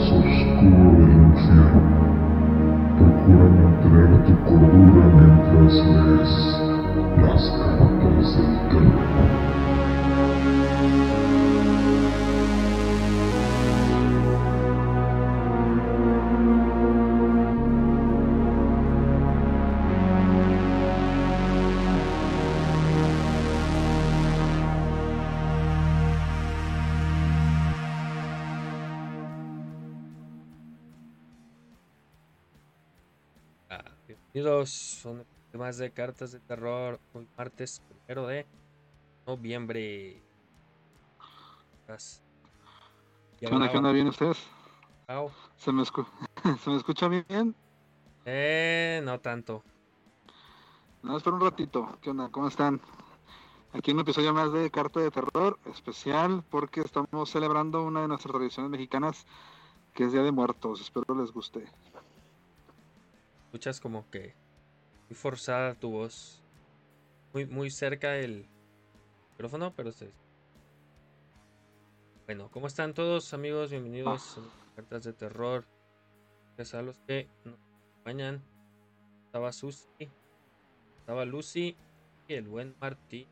oscuro del infierno. Procura mantener tu cordura mientras lees las cartas del terror. Bienvenidos a un episodio más de Cartas de Terror. Hoy martes 1 de noviembre. ¿Qué onda? ¿Qué onda? ¿Bien ustedes? Wow. ¿Se me escucha bien? No tanto. No, espera un ratito. ¿Qué onda? ¿Cómo están? Aquí un episodio más de Carta de Terror especial porque estamos celebrando una de nuestras tradiciones mexicanas que es Día de Muertos. Espero les guste. Escuchas como que muy forzada tu voz. Muy cerca del micrófono, pero bueno, ¿cómo están todos, amigos? Bienvenidos a Cartas de Terror. Gracias a los que nos acompañan. Estaba Susi, estaba Lucy y el buen Martín.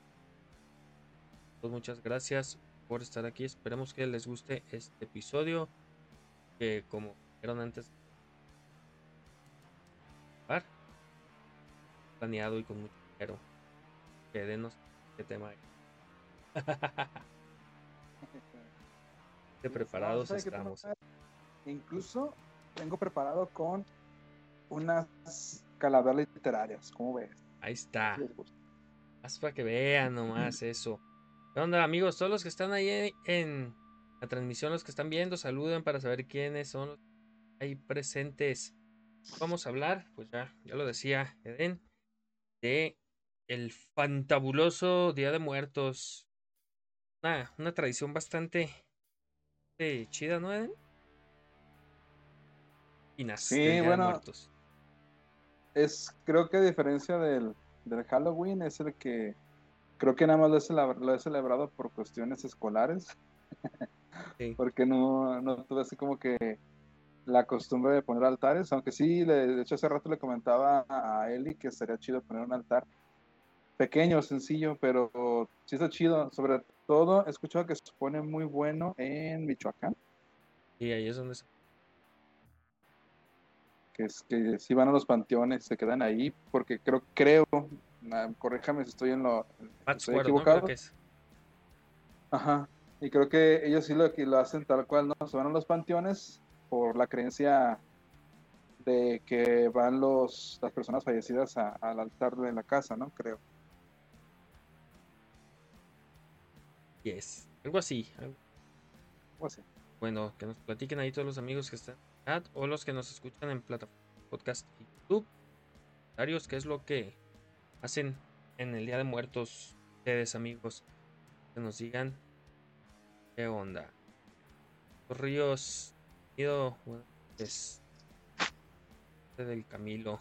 Pues muchas gracias por estar aquí. Esperemos que les guste este episodio. Que como dijeron antes, planeado y con mucho dinero. Que denos qué tema hay. Preparados estamos. Incluso tengo preparado con unas calaveras literarias, ¿cómo ves? Ahí está. Haz para que vean nomás eso. ¿Qué onda, amigos? Todos los que están ahí en la transmisión, los que están viendo, saluden para saber quiénes son los ahí presentes. Vamos a hablar, pues ya lo decía Eden, de el fantabuloso Día de Muertos. Una tradición bastante chida, ¿no, Eden? Sí, del Día de bueno, Muertos. creo que a diferencia del Halloween, es el que creo que nada más lo he celebrado por cuestiones escolares, Sí. porque no tuve así como que la costumbre de poner altares, aunque sí, de hecho hace rato le comentaba a Eli que sería chido poner un altar pequeño, sencillo, pero sí está chido. Sobre todo he escuchado que se pone muy bueno en Michoacán. Y ahí es donde Que si van a los panteones, se quedan ahí, porque creo, corríjame si estoy estoy ¿no? Creo equivocado. que es. Ajá, y creo que ellos sí lo hacen tal cual, ¿no? Se van a los panteones por la creencia de que van las personas fallecidas al altar de la casa, ¿no? Creo. Yes. Algo así. O así. Bueno, que nos platiquen ahí todos los amigos que están en el chat o los que nos escuchan en plataforma podcast y YouTube. Comentarios, ¿qué es lo que hacen en el Día de Muertos ustedes, amigos? Que nos digan qué onda. Los Ríos, ido, bueno, es del Camilo.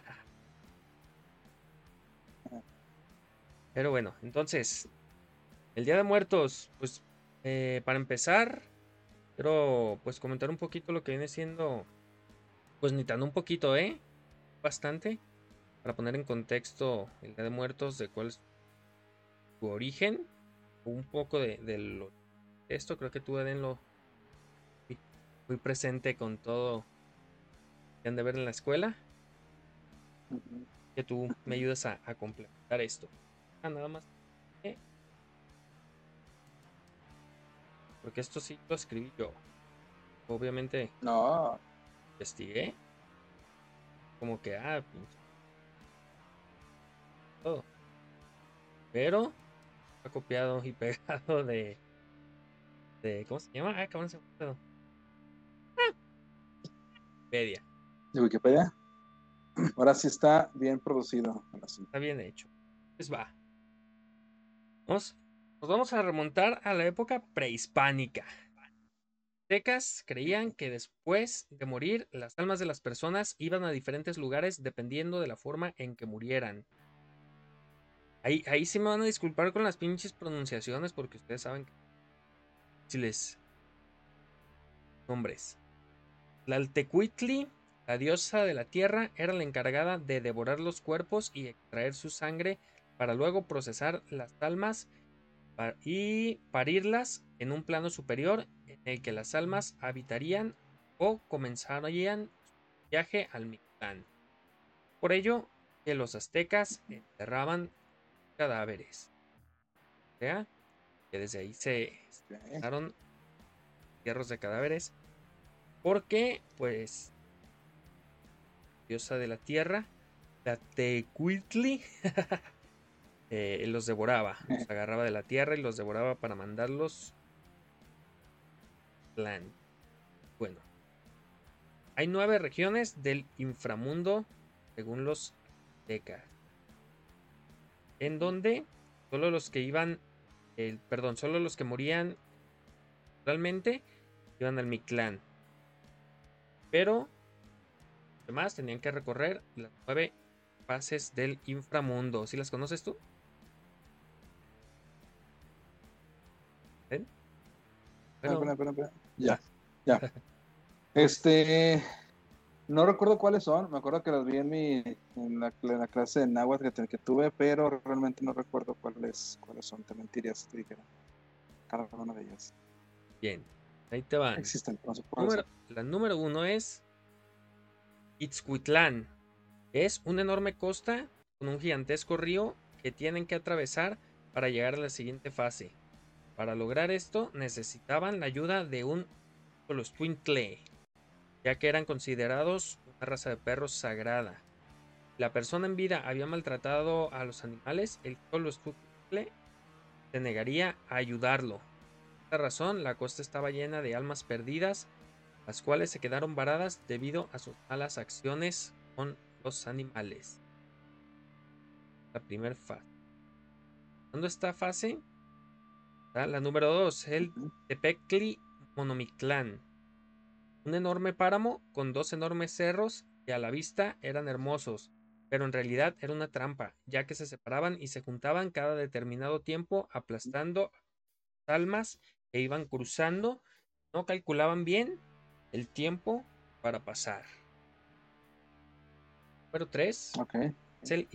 Pero bueno, entonces, el Día de Muertos, pues para empezar, quiero pues comentar un poquito lo que viene siendo, pues ni tan un poquito, bastante, para poner en contexto el Día de Muertos, de cuál es su origen, un poco de esto, creo que tú, Eden, lo muy presente con todo que han de ver en la escuela, que tú me ayudas a complementar esto. Nada más. Porque esto sí lo escribí yo. Obviamente No. investigué. Como que, pinche. Todo. Pero ha copiado y pegado de ¿cómo se llama? Cabrón, se me olvidó. Wikipedia. ¿De Wikipedia? Ahora sí está bien producido. Está bien hecho. Pues va. Nos vamos a remontar a la época prehispánica. Los aztecas creían que después de morir, las almas de las personas iban a diferentes lugares dependiendo de la forma en que murieran. Ahí sí me van a disculpar con las pinches pronunciaciones porque ustedes saben que si les nombres. Tlaltecuhtli, la diosa de la tierra, era la encargada de devorar los cuerpos y extraer su sangre para luego procesar las almas y parirlas en un plano superior en el que las almas habitarían o comenzarían su viaje al Mictlán. Por ello que los aztecas enterraban cadáveres. O sea, que desde ahí se usaron entierros de cadáveres, porque pues diosa de la tierra, Tlaltecuhtli, los devoraba, los agarraba de la tierra y los devoraba para mandarlos plan. Bueno, hay 9 regiones del inframundo según los aztecas, en donde solo los que iban, solo los que morían realmente iban al Mictlán, pero además tenían que recorrer las 9 fases del inframundo. ¿Sí las conoces tú? ¿Ven? Bueno, Espera. Ya. No recuerdo cuáles son, me acuerdo que las vi en la clase de náhuatl que tuve, pero realmente no recuerdo cuáles son, te mentiría si te dijera cada una de ellas. bien, ahí te van. Existen, no sé cuáles son. La número 1 es Itzcuitlán. Es una enorme costa con un gigantesco río que tienen que atravesar para llegar a la siguiente fase. Para lograr esto necesitaban la ayuda de un Xoloitzcuintle, ya que eran considerados una raza de perros sagrada. La persona en vida había maltratado a los animales, el Xoloitzcuintle se negaría a ayudarlo. Por esta razón, la costa estaba llena de almas perdidas, las cuales se quedaron varadas debido a sus malas acciones con los animales. La primera fase. Pasando esta fase, está la número 2, el Tepectli Monomictlán. Un enorme páramo con 2 enormes cerros que a la vista eran hermosos, pero en realidad era una trampa, ya que se separaban y se juntaban cada determinado tiempo, aplastando almas que iban cruzando. No calculaban bien el tiempo para pasar. Número 3 es el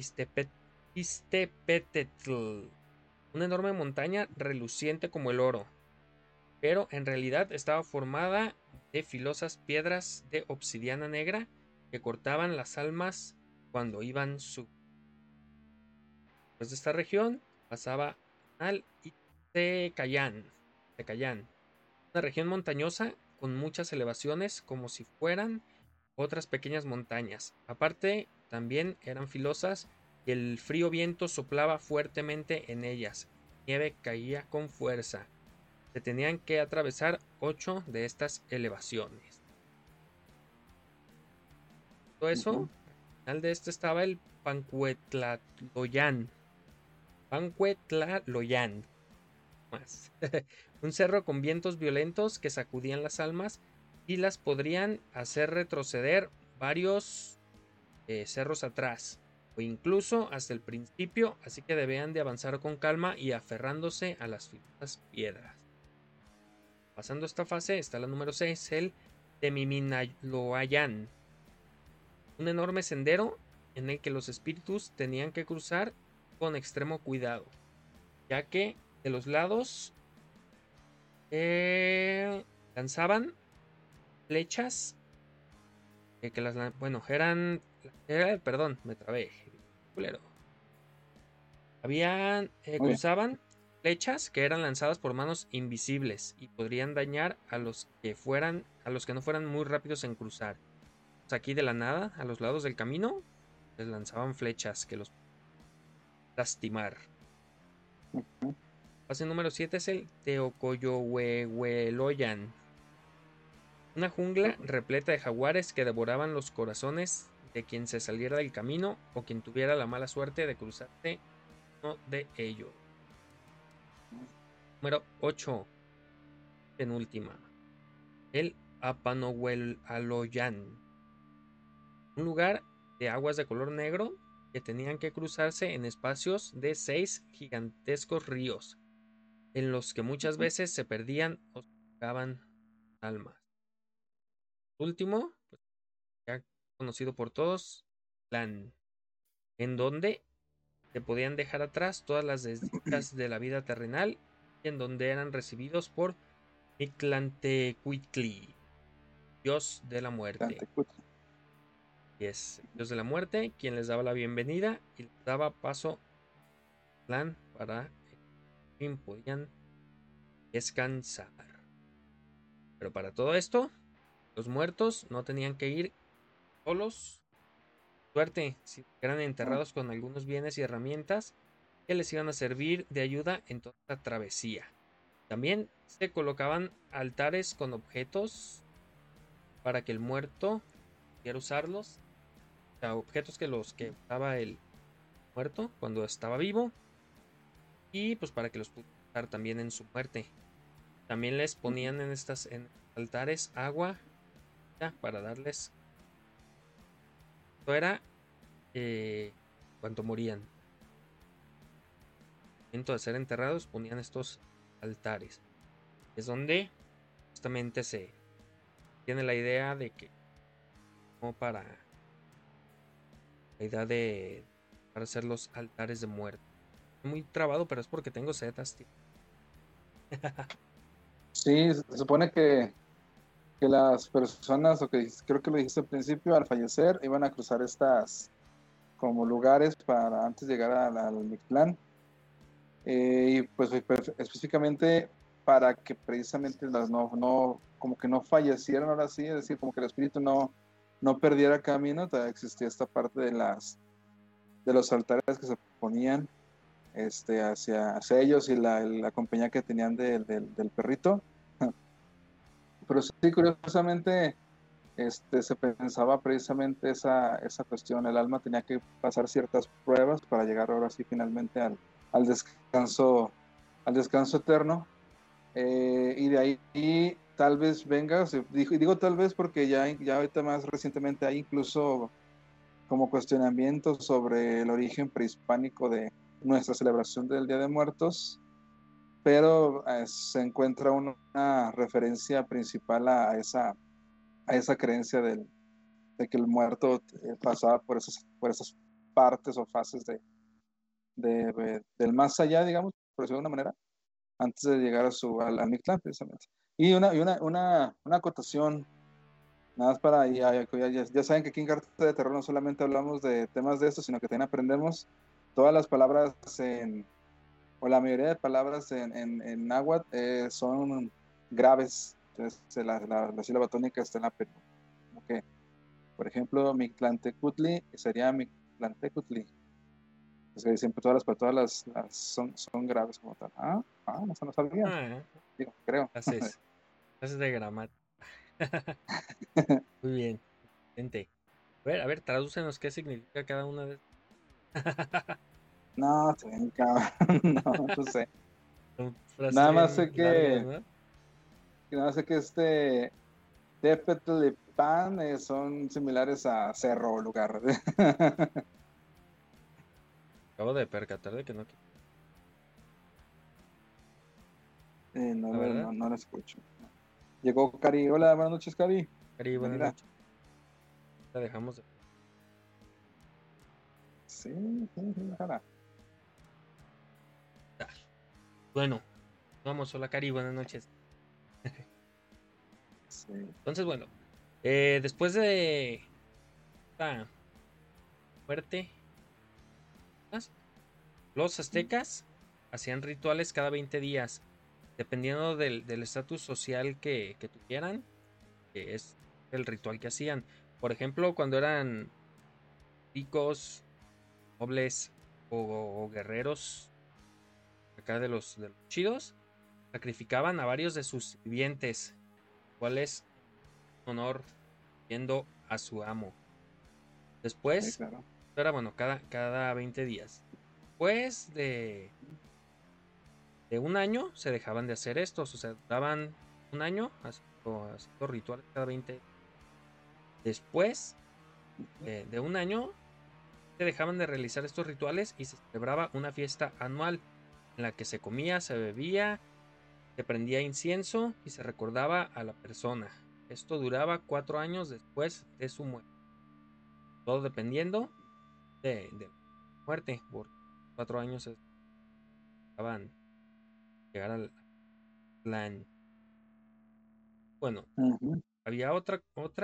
Iztepetl, una enorme montaña reluciente como el oro, pero en realidad estaba formada de filosas piedras de obsidiana negra que cortaban las almas cuando iban su. Después de esta región pasaba al Itzecayán, una región montañosa con muchas elevaciones como si fueran otras pequeñas montañas. Aparte, también eran filosas y el frío viento soplaba fuertemente en ellas. La nieve caía con fuerza. Se tenían que atravesar 8 de estas elevaciones. Todo eso, al final de esto estaba el Pancuetlaloyán. Más. Un cerro con vientos violentos que sacudían las almas y las podrían hacer retroceder varios cerros atrás o incluso hasta el principio, así que debían de avanzar con calma y aferrándose a las filosas piedras. Pasando esta fase está la número 6, el Temiminaloayán, un enorme sendero en el que los espíritus tenían que cruzar con extremo cuidado, ya que de los lados lanzaban flechas que las perdón, me trabé, culero. Cruzaban flechas que eran lanzadas por manos invisibles y podrían dañar a los que no fueran muy rápidos en cruzar. Pues aquí de la nada, a los lados del camino, les lanzaban flechas que los lastimar. Fase número 7 es el Teocoyohuehueloyan, una jungla repleta de jaguares que devoraban los corazones de quien se saliera del camino o quien tuviera la mala suerte de cruzarse uno de ellos. Número 8, penúltima, el Apanohuelaloyan, un lugar de aguas de color negro que tenían que cruzarse en espacios de 6 gigantescos ríos, en los que muchas veces se perdían o se ahogaban almas. último, pues, ya conocido por todos, Plan, en donde se podían dejar atrás todas las desdichas de la vida terrenal y en donde eran recibidos por Mictlantecuhtli, dios de la muerte. Y es el dios de la muerte quien les daba la bienvenida y les daba paso al plan para que por fin podían descansar. Pero para todo esto, los muertos no tenían que ir solos. Suerte, si eran enterrados con algunos bienes y herramientas que les iban a servir de ayuda en toda la travesía. También se colocaban altares con objetos para que el muerto pudiera usarlos. O sea, objetos que los que usaba el muerto cuando estaba vivo. Y pues para que los pudiera usar también en su muerte. También les ponían en altares agua para darles. Esto era cuando morían. Al momento de ser enterrados ponían estos altares. Es donde justamente se tiene la idea de que como para la idea de para hacer los altares de muerte. Muy trabado, pero es porque tengo setas, tío. Sí, se supone que las personas, o que creo que lo dijiste al principio, al fallecer iban a cruzar estas como lugares para antes de llegar al Mictlán. Y pues específicamente para que precisamente las no como que no fallecieran ahora sí, es decir, como que el espíritu no perdiera camino. Todavía existía esta parte de los altares que se ponían hacia ellos y la compañía que tenían del perrito. Pero sí, curiosamente se pensaba precisamente esa cuestión. El alma tenía que pasar ciertas pruebas para llegar ahora sí finalmente al descanso eterno. Y de ahí tal vez venga, digo tal vez porque ya ahorita más recientemente hay incluso como cuestionamientos sobre el origen prehispánico de nuestra celebración del Día de Muertos, pero se encuentra una referencia principal a esa creencia de que el muerto pasaba por esas partes o fases del más allá, digamos, por decirlo de una manera, antes de llegar al Mictlán, precisamente. Y una acotación, nada más para, ya saben que aquí en Carta de Terror no solamente hablamos de temas de esto, sino que también aprendemos todas las palabras o la mayoría de palabras en náhuatl son graves. Entonces la sílaba tónica está en la penúltima. Okay. Por ejemplo, Mictlantecuhtli sería Mictlantecuhtli. Siempre todas las son graves como tal. No sabía. Digo, creo. Clases de gramática. Muy bien. Excelente. A ver, tradúcenos qué significa cada una de No, estoy bien cabrón. No sé. Nada más sé que Tepetl y Pan son similares a cerro o lugar. Acabo de percatar de que no. No lo escucho. Llegó Cari. Hola, buenas noches, Cari. Cari, buenas noches. La dejamos. Sí, ojalá. Bueno, vamos. Hola, Cari, buenas noches. Sí. Entonces, bueno, después de esta muerte, los aztecas hacían rituales cada 20 días, dependiendo del estatus social que tuvieran, que es el ritual que hacían. Por ejemplo, cuando eran ricos, nobles o guerreros, acá de los chidos, sacrificaban a varios de sus sirvientes, cuales honor yendo a su amo. Después, sí, claro. era bueno, cada 20 días. Después de un año se dejaban de hacer estos, o sea, daban un año haciendo rituales cada 20. Después de un año se dejaban de realizar estos rituales y se celebraba una fiesta anual en la que se comía, se bebía, se prendía incienso y se recordaba a la persona. Esto duraba 4 años después de su muerte. Todo dependiendo de la muerte. Por 4 años estaban llegar al plan. Bueno, Ujú. había otra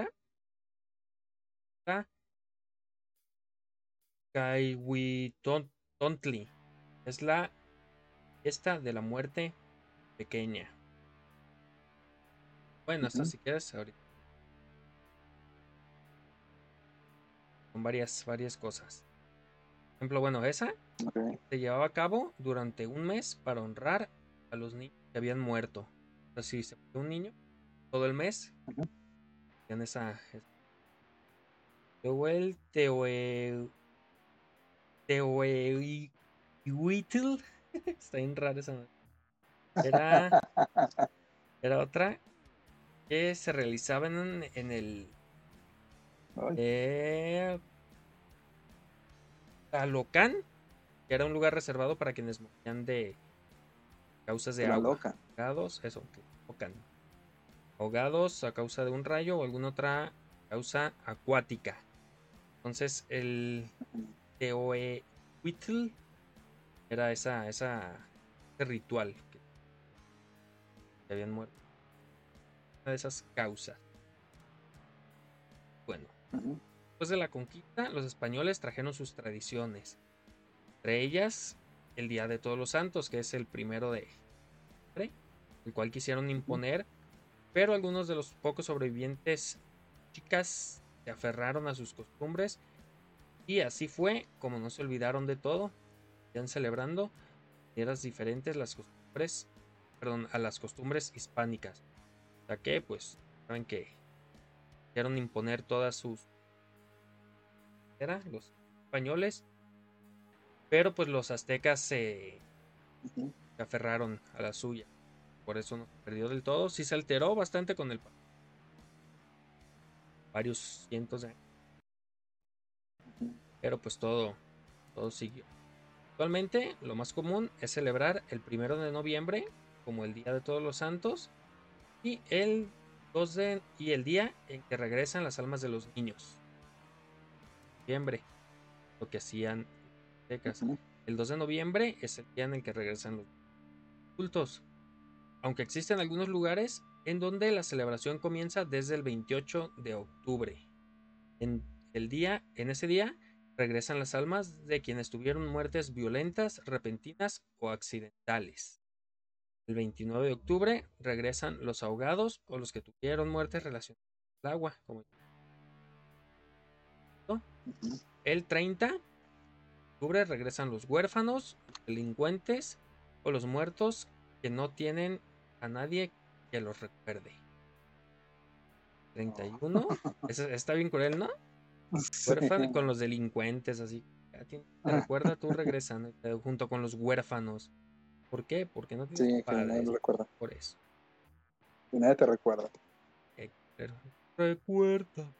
Kaiwitontli. Es la fiesta de la muerte pequeña. Bueno, hasta Ujú. si quieres ahorita. Son varias cosas. Por ejemplo, bueno, esa Ok. se llevaba a cabo durante un mes para honrar a los niños que habían muerto. O sea, si se murió un niño, todo el mes Ujú. hacían luego el Teoehuitl. Está bien raro esa. Era, era otra que se realizaba en el Ay, Calocán, que era un lugar reservado para quienes morían de causas de la agua. loca. Ahogados, eso, Calocán. Ahogados a causa de un rayo o alguna otra causa acuática. Entonces, el Teoehuitl era ese ritual que habían muerto. Una de esas causas. Bueno, Ujú. después de la conquista, los españoles trajeron sus tradiciones. Entre ellas, el Día de Todos los Santos, que es el 1 de noviembre, el cual quisieron imponer, pero algunos de los pocos sobrevivientes chicas se aferraron a sus costumbres y así fue como no se olvidaron de todo, iban celebrando eras diferentes a las costumbres hispánicas. O sea que, pues, saben que quisieron imponer todas sus los españoles, pero pues los aztecas Ujú. se aferraron a la suya. Por eso no se perdió del todo. Sí se alteró bastante con el varios cientos de años, Ujú. pero pues todo siguió. Actualmente lo más común es celebrar el 1 de noviembre como el Día de Todos los Santos y y el día en que regresan las almas de los niños. Noviembre, lo que hacían los aztecas. Ujú. El 2 de noviembre es el día en el que regresan los adultos. Aunque existen algunos lugares en donde la celebración comienza desde el 28 de octubre. En en ese día regresan las almas de quienes tuvieron muertes violentas, repentinas o accidentales. El 29 de octubre regresan los ahogados o los que tuvieron muertes relacionadas al agua, como ¿no? Ujú. El 30 de octubre regresan los huérfanos, los delincuentes o los muertos que no tienen a nadie que los recuerde. 31, está bien cruel, ¿no? Sí. Huérfano con los delincuentes, así. Te recuerda, tú regresan junto con los huérfanos. ¿Por qué? Porque no tienes Sí, que nadie lo padres. recuerda. Por eso. Y nadie te recuerda. Pero recuerda.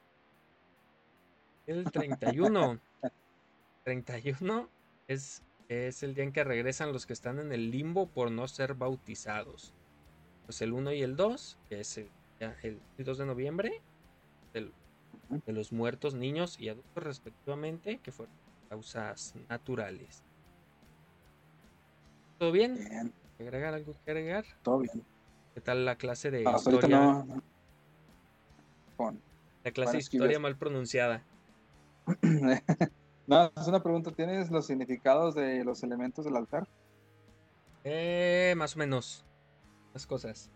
El 31. 31 es el día en que regresan los que están en el limbo por no ser bautizados. Pues el 1 y el 2, que es el 2 de noviembre, del- Ujú. de los muertos niños y adultos respectivamente, que fueron causas naturales. ¿Todo bien? Bien, ¿Agregar algo que agregar? todo bien. ¿Qué tal la clase de Hasta ahorita historia? no. Con La clase de varias historia lluvias. mal pronunciada. No, es una pregunta. ¿Tienes los significados de los elementos del altar? Más o menos. Las cosas.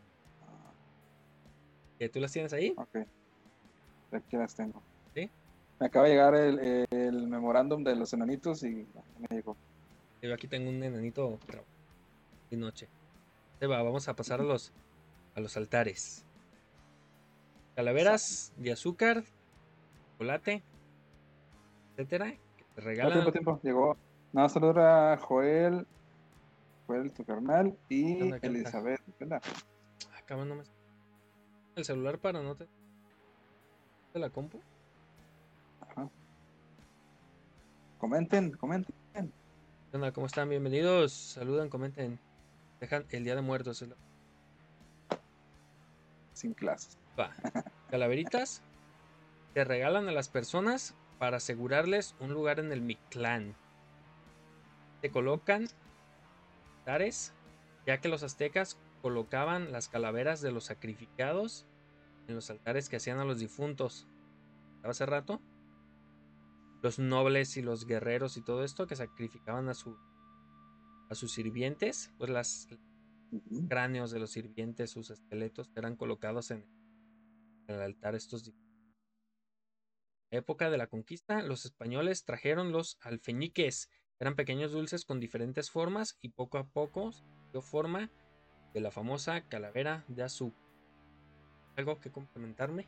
¿Tú las tienes ahí? Ok, aquí las tengo. Sí. Me acaba de llegar el memorándum de los enanitos y me llegó. Yo aquí tengo un enanito de noche. Vamos a pasar a los altares. Calaveras de azúcar, chocolate, etcétera, que te regalan. Tiempo. Llegó. Nada, saludar a Joel, tu carnal, ¿Qué y onda? ¿Qué onda? Elizabeth. ¿Qué onda? Cabrón, no me el celular para no te de la compu. Ajá. Comenten. ¿Qué onda? ¿Cómo están? Bienvenidos. Saludan, comenten. Dejan el Día de Muertos. Sin clases. Va. calaveritas se regalan a las personas para asegurarles un lugar en el Mictlán. Se colocan altares, ya que los aztecas colocaban las calaveras de los sacrificados en los altares que hacían a los difuntos. Hace rato, los nobles y los guerreros y todo esto que sacrificaban a sus sirvientes, pues los cráneos de los sirvientes, sus esqueletos, eran colocados en el altar estos difuntos. En la época de la conquista, los españoles trajeron los alfeñiques. Eran pequeños dulces con diferentes formas y poco a poco se dio forma de la famosa calavera de azúcar. ¿Algo que complementarme?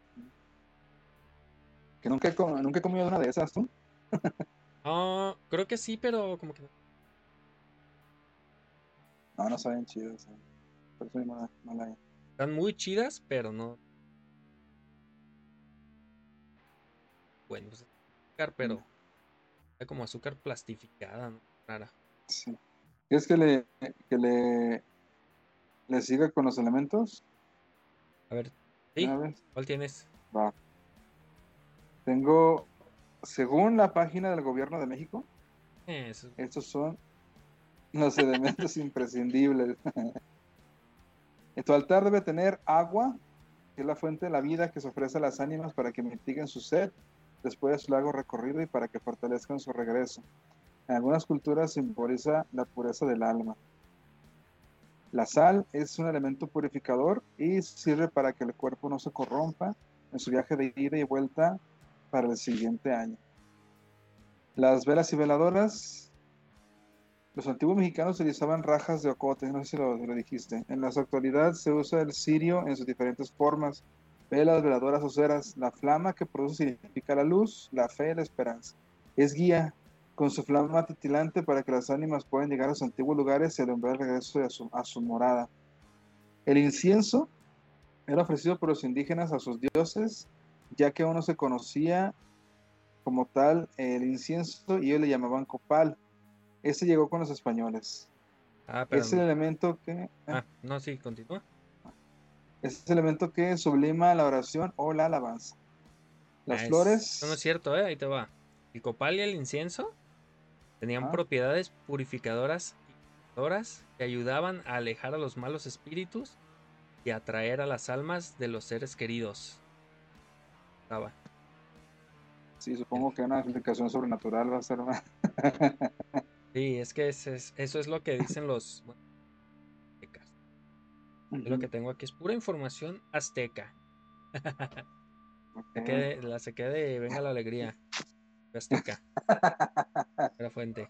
Que nunca he comido una de esas, ¿tú? Creo que sí, pero como que no. No saben chidas. Por eso no la hay. Están muy chidas, pero no. Bueno, pues azúcar, pero está como azúcar plastificada, ¿no? Rara. Sí. ¿Quieres que le siga con los elementos? A ver, ¿sí? ¿Una vez? ¿Cuál tienes? Va. Tengo, según la página del Gobierno de México, estos son los elementos imprescindibles. En tu altar debe tener agua, que es la fuente de la vida que se ofrece a las ánimas para que mitiguen su sed después de su largo recorrido y para que fortalezcan su regreso. En algunas culturas simboliza la pureza del alma. La sal es un elemento purificador y sirve para que el cuerpo no se corrompa en su viaje de ida y vuelta para el siguiente año. Las velas y veladoras. Los antiguos mexicanos utilizaban rajas de ocote, no sé si lo dijiste. En la actualidad se usa el cirio en sus diferentes formas. Velas, veladoras o ceras. La flama que produce significa la luz, la fe y la esperanza. Es guía con su flama titilante para que las ánimas puedan llegar a sus antiguos lugares y alumbrar el regreso a su morada. El incienso era ofrecido por los indígenas a sus dioses, ya que aún no se conocía como tal el incienso y ellos le llamaban copal. Ese llegó con los españoles. Pero es el elemento que... no, sí, continúa. Es el elemento que sublima la oración o la alabanza. Las flores... Eso no es cierto, ahí te va. El copal y el incienso tenían propiedades purificadoras y curadoras que ayudaban a alejar a los malos espíritus y atraer a las almas de los seres queridos. Sí, supongo que una explicación sobrenatural va a ser más. Sí, es que eso es lo que dicen los aztecas. Lo que tengo aquí es pura información azteca. La saqué de Venga la Alegría. Azteca. La fuente.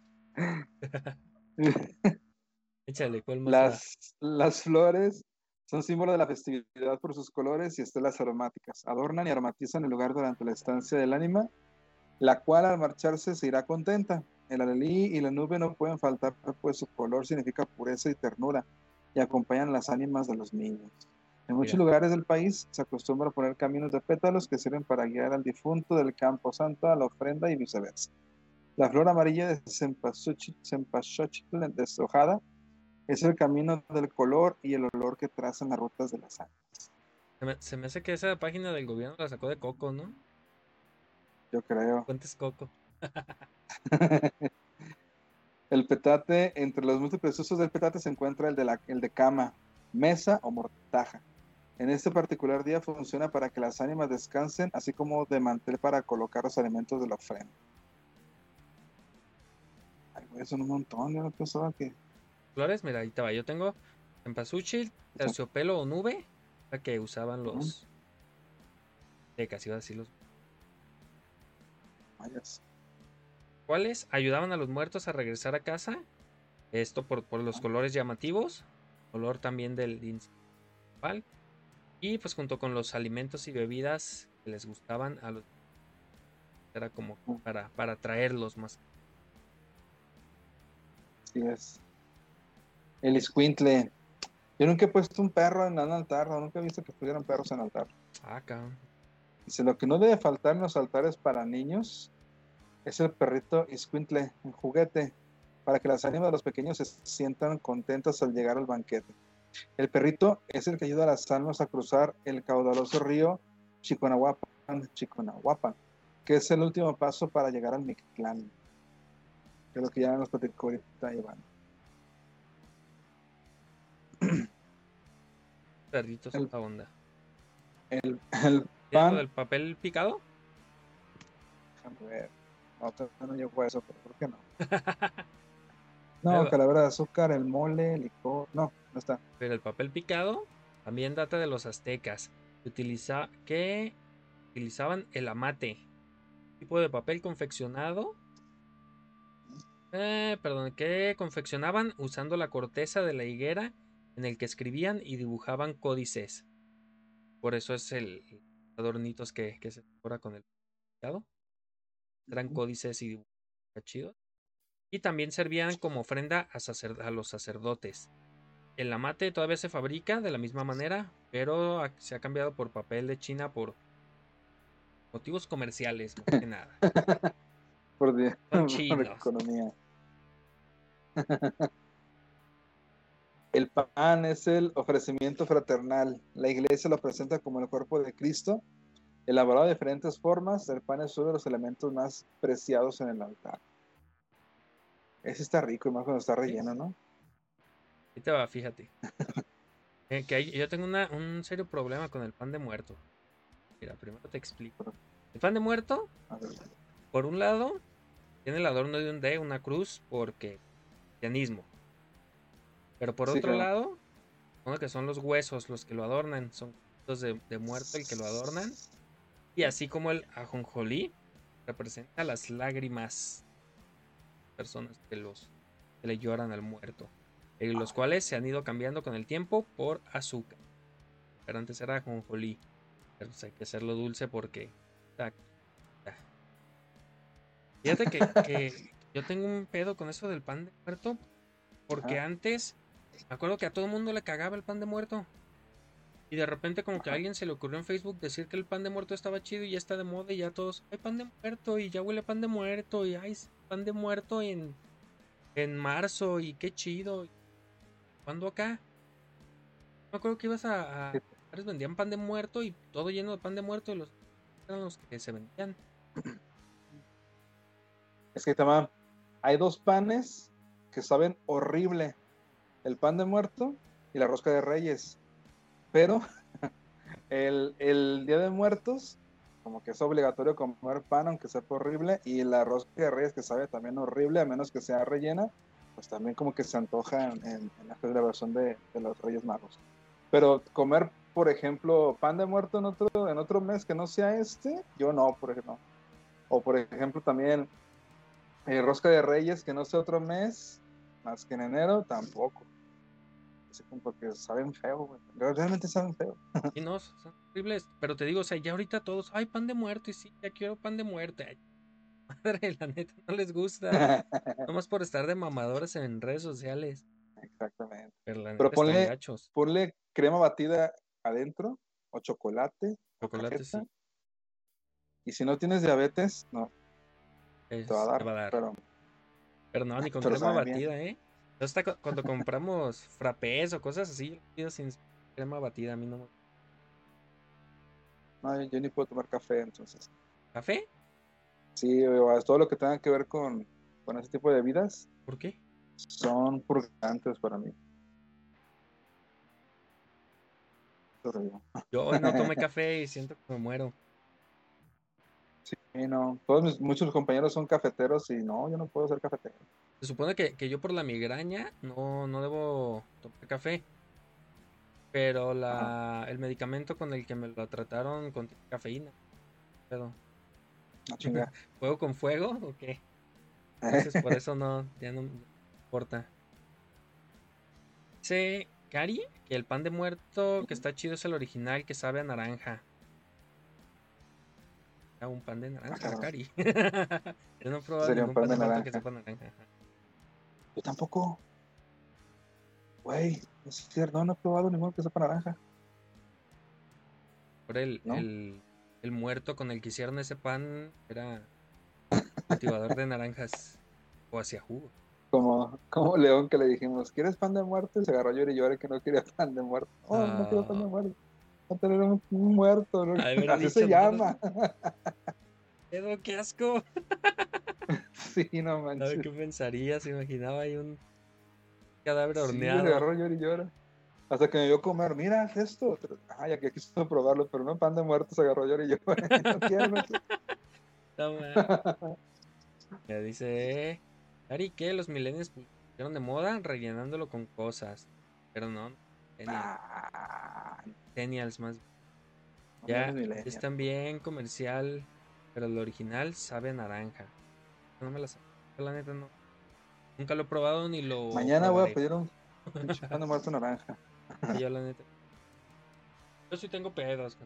Échale, ¿cuál más? Las flores son símbolo de la festividad por sus colores y estelas aromáticas. Adornan y aromatizan el lugar durante la estancia del ánima, la cual al marcharse se irá contenta. El alelí y la nube no pueden faltar, pues su color significa pureza y ternura y acompañan las ánimas de los niños. En muchos lugares del país se acostumbra a poner caminos de pétalos que sirven para guiar al difunto del campo santo a la ofrenda y viceversa. La flor amarilla de cempasúchil deshojada es el camino del color y el olor que trazan las rutas de las ánimas. Se me hace que esa página del gobierno la sacó de Coco, ¿no? Yo creo. Fuentes Coco. El petate, entre los múltiples usos del petate se encuentra el de cama, mesa o mortaja. En este particular día funciona para que las ánimas descansen, así como de mantel para colocar los alimentos de la ofrenda. Ay, güey, son un montón, yo no pensaba que... Flores, mira, ahí te va. Yo tengo cempasúchil, terciopelo o nube, la que usaban los aztecas, iba a decir los... ¿Cuáles ayudaban a los muertos a regresar a casa? Esto por los colores llamativos, color también del incienso, y pues junto con los alimentos y bebidas que les gustaban a los... Era como para traerlos más. Así es. El escuintle. Yo nunca he puesto un perro en un altar, no, nunca he visto que pusieran perros en altar. Cabrón. Dice, lo que no debe faltar en los altares para niños es el perrito escuintle, un juguete, para que las ánimas de los pequeños se sientan contentas al llegar al banquete. El perrito es el que ayuda a las almas a cruzar el caudaloso río Chiconahuapan, que es el último paso para llegar al Mictlán, que es lo que ya nos platicó ahorita Iván. Perritos El- esta onda. El ¿Tienes lo pan, del papel picado? déjame ver, no, todavía no llegó a eso, pero ¿por qué no? Ahí No, va. calavera de azúcar, el mole, licor, no está. Pero el papel picado también data de los aztecas, que utilizaban el amate, tipo de papel confeccionado, que confeccionaban usando la corteza de la higuera en el que escribían y dibujaban códices. Por eso es el adornitos que se decora con el picado. Eran códices y dibujos chidos. Y también servían como ofrenda a los sacerdotes. El amate todavía se fabrica de la misma manera, pero se ha cambiado por papel de China por motivos comerciales, más que nada. Son Por chinos. economía. El pan es el ofrecimiento fraternal. La iglesia lo presenta como el cuerpo de Cristo, elaborado de diferentes formas. El pan es uno de los elementos más preciados en el altar. Ese está rico, y más cuando está relleno, ¿no? Ahí te va, fíjate. Yo tengo un serio problema con el pan de muerto. Mira, primero te explico. El pan de muerto, A ver. por un lado, tiene el adorno de un D, una cruz, porque cristianismo. Pero por Sí, otro claro. lado, uno que son los huesos los que lo adornan, son los de muerto el que lo adornan. Y así como el ajonjolí representa las lágrimas de personas que le lloran al muerto, los cuales se han ido cambiando con el tiempo por azúcar. Pero antes era ajonjolí, pero hay que hacerlo dulce porque fíjate que yo tengo un pedo con eso del pan de muerto, porque Ajá. antes me acuerdo que a todo el mundo le cagaba el pan de muerto. Y de repente como que a alguien se le ocurrió en Facebook decir que el pan de muerto estaba chido y ya está de moda y ya todos, hay pan de muerto y ya huele a pan de muerto y hay pan de muerto en marzo y qué chido. ¿Cuándo acá? Me acuerdo que ibas a lugares, vendían pan de muerto y todo lleno de pan de muerto y los eran los que se vendían. Es que también hay dos panes que saben horrible. El pan de muerto y la rosca de reyes. Pero el Día de Muertos, como que es obligatorio comer pan, aunque sepa horrible, y la rosca de reyes, que sabe también horrible, a menos que sea rellena, pues también como que se antoja en la celebración de los Reyes Magos. Pero comer, por ejemplo, pan de muerto en otro mes que no sea yo no, por ejemplo. O por ejemplo también rosca de reyes que no sea otro mes, más que en enero, tampoco. Porque saben feo, güey. Realmente saben feo. Y no, son horribles. Pero te digo, o sea, ya ahorita todos, ay, pan de muerto y sí, ya quiero pan de muerte. Ay, madre, la neta, no les gusta. Nomás por estar de mamadores en redes sociales. Exactamente. Pero la Pero neta están gachos. ponle crema batida adentro, o chocolate, o Chocolate cajeta. sí, Y si no tienes diabetes, no, te va a te dar, va a dar. pero, Pero no, ni con pero crema saben bien. batida, ¿eh? Hasta cuando compramos frappés o cosas así, yo pido sin crema batida, a mí no me... No, yo ni puedo tomar café, entonces. ¿Café? Sí, todo lo que tenga que ver con ese tipo de bebidas ¿Por qué? son purgantes para mí. Pero Yo hoy no tomé café y siento que me muero. sí, no. Muchos compañeros son cafeteros y no, yo no puedo ser cafetero. Se supone que yo por la migraña no debo tomar café. Pero Ajá, el medicamento con el que me lo trataron contiene cafeína. Pero, no chinga. ¿fuego con fuego o qué? Entonces por eso ya no me importa. Dice Cari que el pan de muerto que está chido es el original que sabe a naranja. Ah, un pan de naranja, Claro, Cari. Yo no he probado sería un ningún pan pan de de muerto que naranja. sepa naranja. Ajá. Yo tampoco. Güey, no es cierto, no he probado ninguno que sepa naranja. Por ¿No? el muerto con el que hicieron ese pan era cultivador de naranjas o hacía jugo. Como León que le dijimos, ¿quieres pan de muerto? Y se agarró a llorar y llorar que no quería pan de muerto. Oh, no quiero pan de Ah, muerto. a tener un muerto, ¿no? Haber Así dicho, se llama. Pero qué asco. Sí, no A ver manches. qué pensaría, se imaginaba ahí un cadáver Sí, se horneado. agarró a llorar y llora. Hasta que me vio comer, mira esto. Ay, aquí quiso probarlo, pero no, pan de muertos, se agarró a llorar y llora. No quiero, no quiero. No, man. Ya dice, Ari, ¿qué? Los millennials pusieron de moda rellenándolo con cosas. Pero no, millennials, Ah, millennials más. no Ya mames, millennial. es también comercial, pero el original sabe a naranja. No me la sé, la neta no. Nunca lo he probado ni lo Mañana voy a probaré. pedir un pinche pan de muerto naranja. Yo la neta. Yo sí tengo pedos.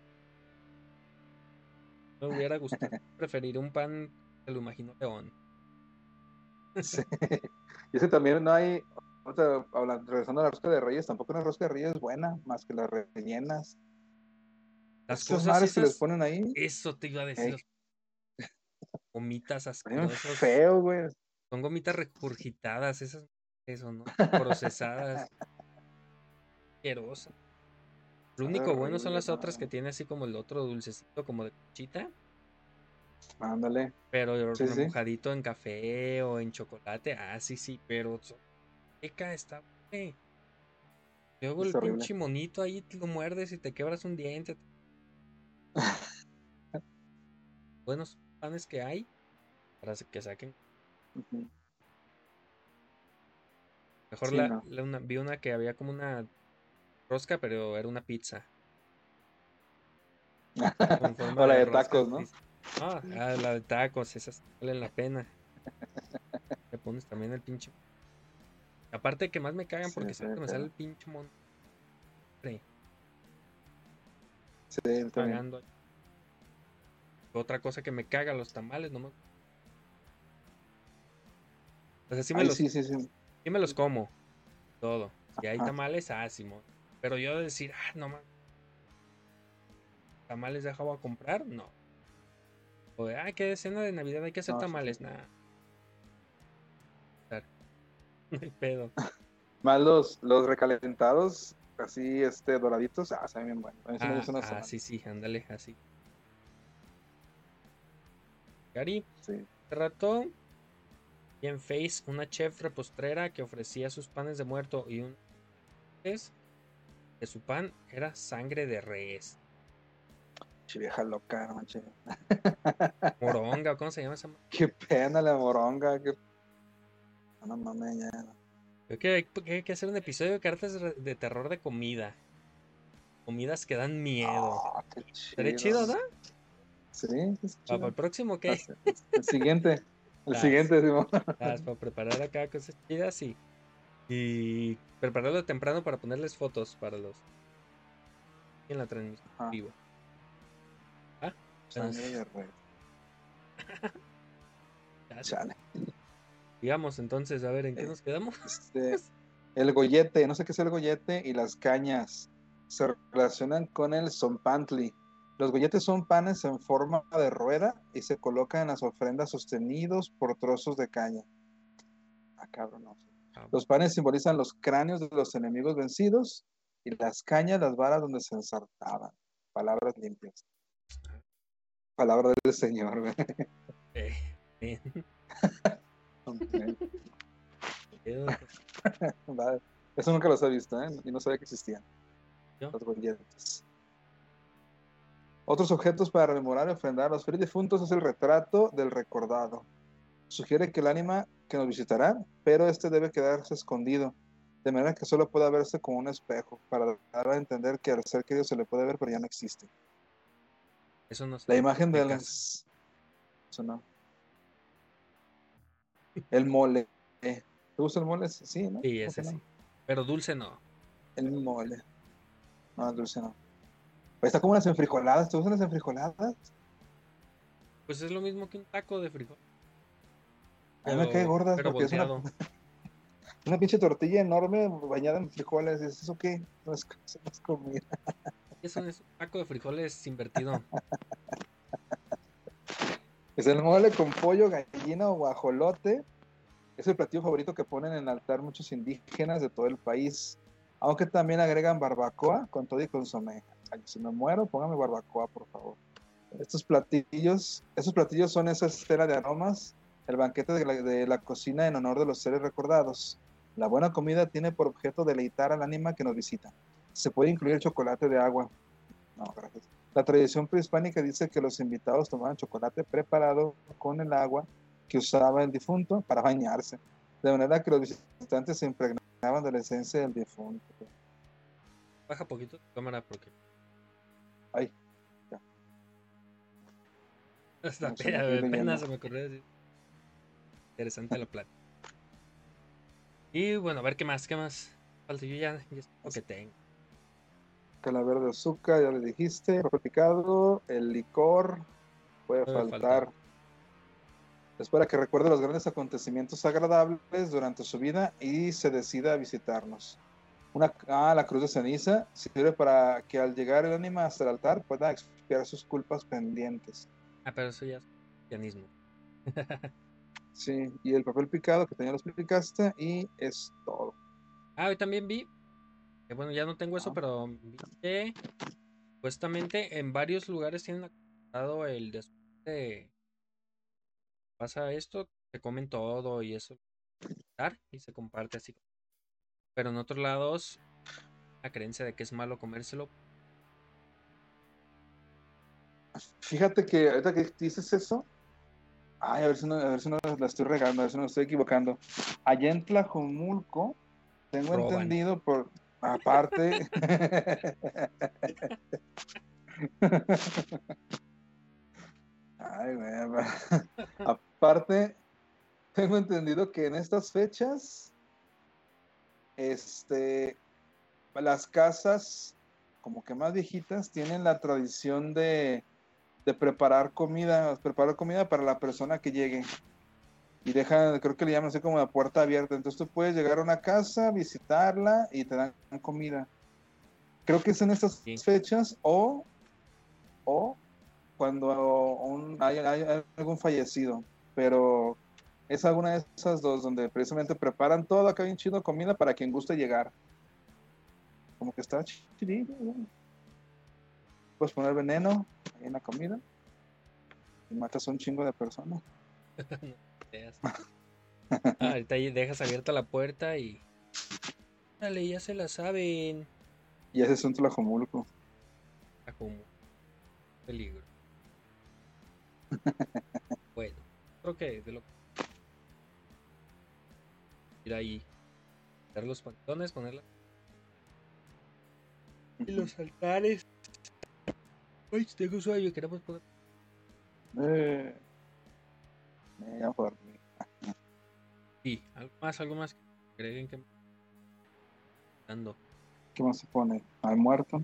Me hubiera gustado. Preferir un pan, te lo imagino León. Sí. Y ese también no hay, ahorita regresando a la rosca de Reyes, tampoco una rosca de Reyes buena, más que las rellenas. Las Esas cosas madres que les esas, ponen ahí, eso te iba a decir, los gomitas bien asquerosos. feo, güey. Son gomitas regurgitadas, esas, eso, ¿no? Procesadas, asquerosas. Lo Sabe único bueno son horrible, las no, otras que tiene así como el otro dulcecito, como de conchita, ándale. pero Sí, sí. remojadito en café o en chocolate. Ah, sí, sí, pero seca está. Luego Es el horrible. pinche monito ahí te lo muerdes y te quebras un diente. Buenos panes que hay para que saquen. Ujú. Mejor Sí, no. vi una que había como una rosca, pero era una pizza. Con forma O la de de rosca de tacos, ¿no? pizza. La de tacos, esas valen la pena. Le pones también el pinche. Aparte que más me cagan Sí, porque sí, siempre me sale pero... el pinche monte Sí, él también. pagando. Otra cosa que me caga, los tamales, no me. O sea, Ay, sí, sí, sí. sí me los como. Todo. Si hay Ah, tamales, Simón. Pero yo decir, no más. ¿Tamales dejaba a comprar? No. O de, que cena de Navidad hay que hacer no, sí, sí. tamales. Nada. No hay pedo. Más los recalentados, así, doraditos, saben bien bueno. A mí sí me gustan los tamales. Sí, sí, ándale, así. Gary, Sí. hace rato y en Face una chef repostrera que ofrecía sus panes de muerto y un es que su pan era sangre de res. Che, vieja loca, no manches. Moronga, ¿cómo se llama esa? Qué pena la moronga. No mames, ya. Creo que hay que hacer un episodio de cartas de terror de comida. Comidas que dan miedo. Oh, qué ¿Estaría chido. chido, no? Sí, es ¿Para chido. el próximo qué? El siguiente. El Las, siguiente, Simón. para preparar acá cosas chidas y prepararlo temprano para ponerles fotos para los en la transmisión Ajá. vivo. Sangre de res. Chale. Digamos entonces, a ver, ¿en qué nos quedamos? El gollete, no sé qué es el gollete, y las cañas se relacionan con el zompantli. Los golletes son panes en forma de rueda y se colocan en las ofrendas sostenidos por trozos de caña. Cabrón, no sé. Los panes simbolizan los cráneos de los enemigos vencidos y las cañas, las varas donde se ensartaban. Palabras limpias. Palabra del Señor, güey. Bien. Okay. Eso nunca los he visto, ¿eh? Y no sabía que existían. ¿Yo? Los golletes. Otros objetos para rememorar y ofrendar a los fieles difuntos es el retrato del recordado. Sugiere que el ánima que nos visitará, pero este debe quedarse escondido, de manera que solo pueda verse como un espejo, para dar a entender que al ser querido se le puede ver, pero ya no existe. Eso no sé. La imagen de las... Eso no. El mole. ¿Te gusta el mole? Sí, ¿no? Sí, ese sí. Pero dulce no. El mole. No, dulce no. Pues está como las enfrijoladas. ¿Te gustan las enfrijoladas? Pues es lo mismo que un taco de frijol. A mí me cae gorda pero porque volteado. es una pinche tortilla enorme bañada en frijoles. ¿Eso qué? No es comida. Eso es un taco de frijoles invertido. Es el mole con pollo, gallina o guajolote. Es el platillo favorito que ponen en el altar muchos indígenas de todo el país. Aunque también agregan barbacoa con todo y consomé. Ay, si me muero, póngame barbacoa, por favor. Esos platillos son esa esfera de aromas, el banquete de la cocina en honor de los seres recordados. La buena comida tiene por objeto deleitar al ánima que nos visita. Se puede incluir chocolate de agua. No, gracias. La tradición prehispánica dice que los invitados tomaban chocolate preparado con el agua que usaba el difunto para bañarse, de manera que los visitantes se impregnaban de la esencia del difunto. Baja poquito tu cámara porque Ay, ya. hasta No, se me fue apenas leyendo. se me ocurrió decir. Interesante la plata. Y bueno, a ver qué más. Falta yo ya es lo que tengo. Calavera de azúcar, ya le dijiste. Papel picado, el licor, puede Puede faltar. Es para que recuerde los grandes acontecimientos agradables durante su vida y se decida a visitarnos. La cruz de ceniza sirve para que al llegar el ánima hasta el altar pueda expiar sus culpas pendientes. Pero eso ya es pianismo. Sí, y el papel picado que también lo explicaste y es todo. Hoy también vi, que bueno, ya no tengo eso, pero vi que supuestamente en varios lugares tienen acostumbrado el después de pasa esto, se comen todo y eso y se comparte así. Pero en otros lados, la creencia de que es malo comérselo. Fíjate que ahorita que dices eso, ay, a ver si no la estoy regando, a ver si no me estoy equivocando. Allá en Tlajomulco, tengo Roban. entendido por aparte. Ay, güey, aparte, tengo entendido que en estas fechas, las casas como que más viejitas tienen la tradición de preparar comida para la persona que llegue. Y dejan, creo que le llaman así como la puerta abierta. Entonces tú puedes llegar a una casa, visitarla y te dan comida. Creo que es en estas fechas o cuando hay algún fallecido. Pero es alguna de esas dos donde precisamente preparan todo acá bien chido, comida para quien guste llegar. Como que está chidillo, ¿no? Puedes poner veneno ahí en la comida y matas a un chingo de personas. Ahorita ahí dejas abierta la puerta y dale, ya se la saben. Y ese es un Tlajomulco. Como peligro. Bueno, creo que de lo ir ahí, dar los pantones, ponerla y los altares. Uy, tengo sueño, queremos poner. Ya por mí. Sí, algo más que agreguen que dando. ¿Qué más se pone? ¿Hay muerto?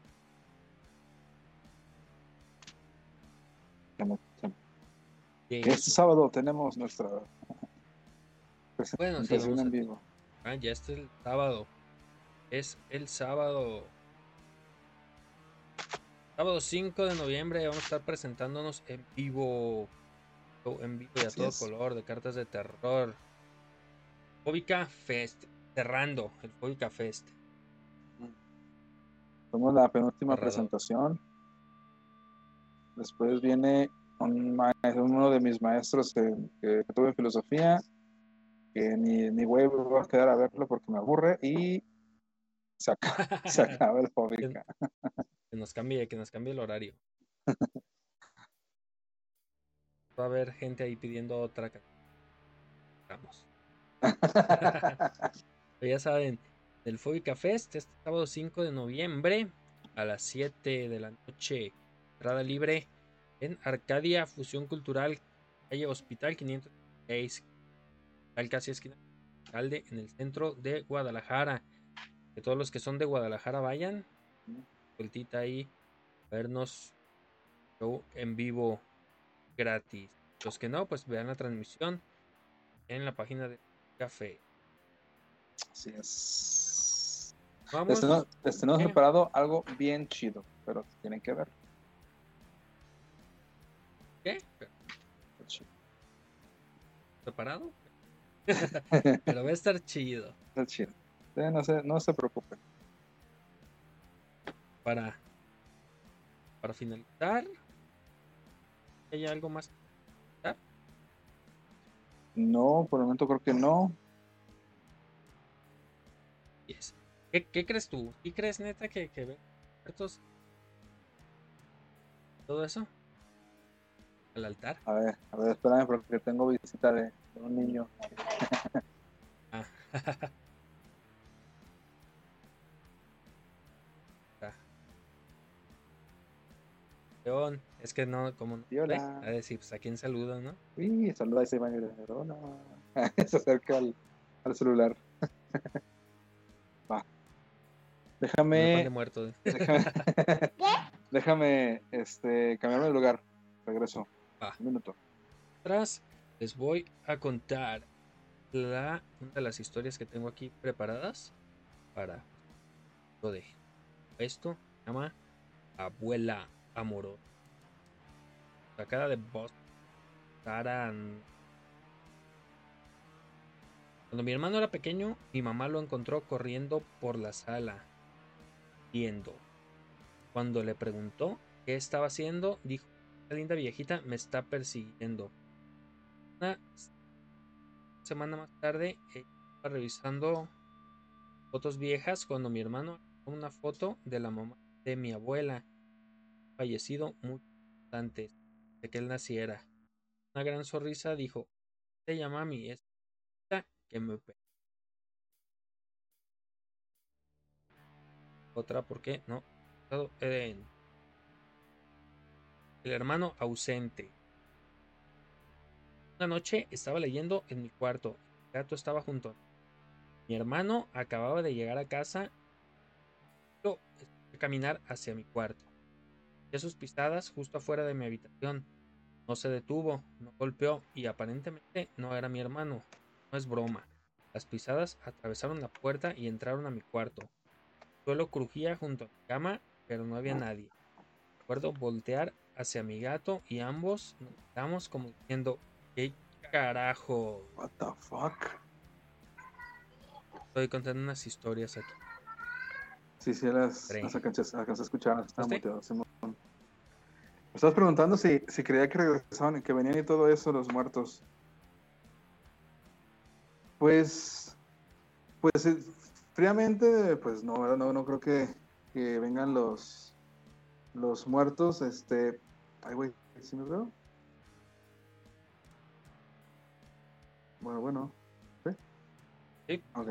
Este sábado tenemos nuestra presentación en vivo. Ya está el sábado. Es el sábado. Sábado 5 de noviembre vamos a estar presentándonos en vivo. En vivo y a todo color de cartas de terror. Fóbica Fest. Cerrando el Fóbica Fest. Somos la penúltima presentación. Después viene uno de mis maestros que tuve en filosofía, que ni güey voy a quedar a verlo porque me aburre, y se acaba el Fóbica. Que nos cambie el horario. Va a haber gente ahí pidiendo otra. Vamos. Ya saben, del Fóbica Fest este sábado 5 de noviembre a las 7 de la noche. Entrada libre en Arcadia Fusión Cultural, calle Hospital 506, casi esquina Alcalde, en el centro de Guadalajara. Que todos los que son de Guadalajara vayan, vueltita ahí, vernos show en vivo gratis. Los que no, pues vean la transmisión en la página de Café. Así es. Vamos. Les tenemos preparado algo bien chido, pero tienen que ver. ¿Qué? ¿Preparado? Pero va a estar chido. Está chido. No se preocupen. Para para finalizar, ¿hay algo más? No, por el momento creo que no. Yes. ¿Qué crees tú? ¿Y crees neta que ven muertos? ¿Todo eso? ¿Al altar? A ver, espérame porque tengo visita de un niño. Ah. Ah. León, es que no, como no Y ve, hola. a decir, pues a quién saludo, ¿no? Uy, saluda a ese baño de hola. Se acerca al celular. Va. Comió pan de Déjame, muerto. déjame, déjame, cambiarme de lugar. Regreso. Va. Un minuto. Atrás les voy a contar una de las historias que tengo aquí preparadas para lo de esto. Se llama Abuela Amorosa. Sacada de Boston. Cuando mi hermano era pequeño, mi mamá lo encontró corriendo por la sala, viendo. Cuando le preguntó qué estaba haciendo, dijo: "Esta linda viejita me está persiguiendo". Una semana más tarde, ella estaba revisando fotos viejas cuando mi hermano agarró una foto de la mamá de mi abuela, fallecido mucho antes de que él naciera. Una gran sonrisa dijo: "Ella, mami, es esta que me otra, ¿por qué? No. El hermano ausente. Una noche estaba leyendo en mi cuarto. El gato estaba junto a mí. Mi hermano acababa de llegar a casa. Yo empecé a caminar hacia mi cuarto. Escuché sus pisadas justo afuera de mi habitación. No se detuvo, no golpeó y aparentemente no era mi hermano. No es broma. Las pisadas atravesaron la puerta y entraron a mi cuarto. El suelo crujía junto a mi cama, pero no había nadie. Recuerdo voltear hacia mi gato y ambos nos quedamos como diciendo: ¿qué carajo? What the fuck? Estoy contando unas historias aquí. Sí, las alcancé a escuchar. Estaba ¿Usted? muteado. Me estabas preguntando si creía que regresaban, que venían y todo eso, los muertos. Pues fríamente, pues no, ¿verdad? No creo que vengan los muertos. Ay, güey, ¿sí me veo? Bueno, ¿sí? Sí. Ok.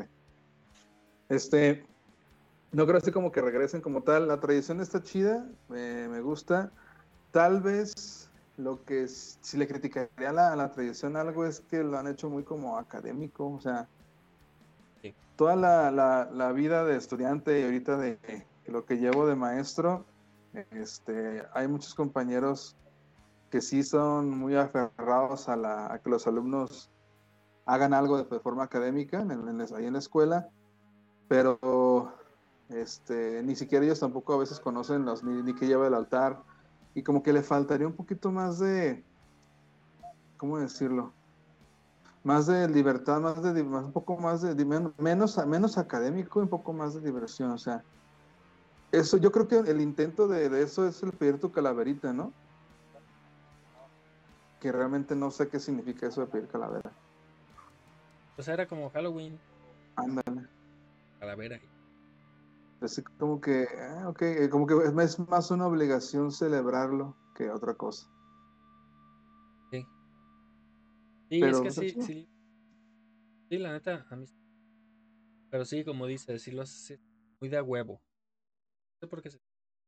No creo así como que regresen como tal. La tradición está chida, me gusta. Tal vez lo que si le criticaría a la tradición algo es que lo han hecho muy como académico, o sea, Sí. toda la vida de estudiante y ahorita de lo que llevo de maestro, hay muchos compañeros que sí son muy aferrados a que los alumnos hagan algo de forma académica ahí en la escuela, pero ni siquiera ellos tampoco a veces conocen ni qué lleva el altar, y como que le faltaría un poquito más de, ¿cómo decirlo? Más de libertad, un poco más de menos académico y un poco más de diversión, o sea, eso, yo creo que el intento de eso es el pedir tu calaverita, ¿no? Que realmente no sé qué significa eso de pedir calavera. Pues era como Halloween, Ándale. calavera. Así como que, ok, como que es más una obligación celebrarlo que otra cosa. Sí. Sí, es Pero que está sí, chido. sí. Sí, la neta, a mí. Pero sí, como dices, sí lo haces muy de a huevo. No sé por qué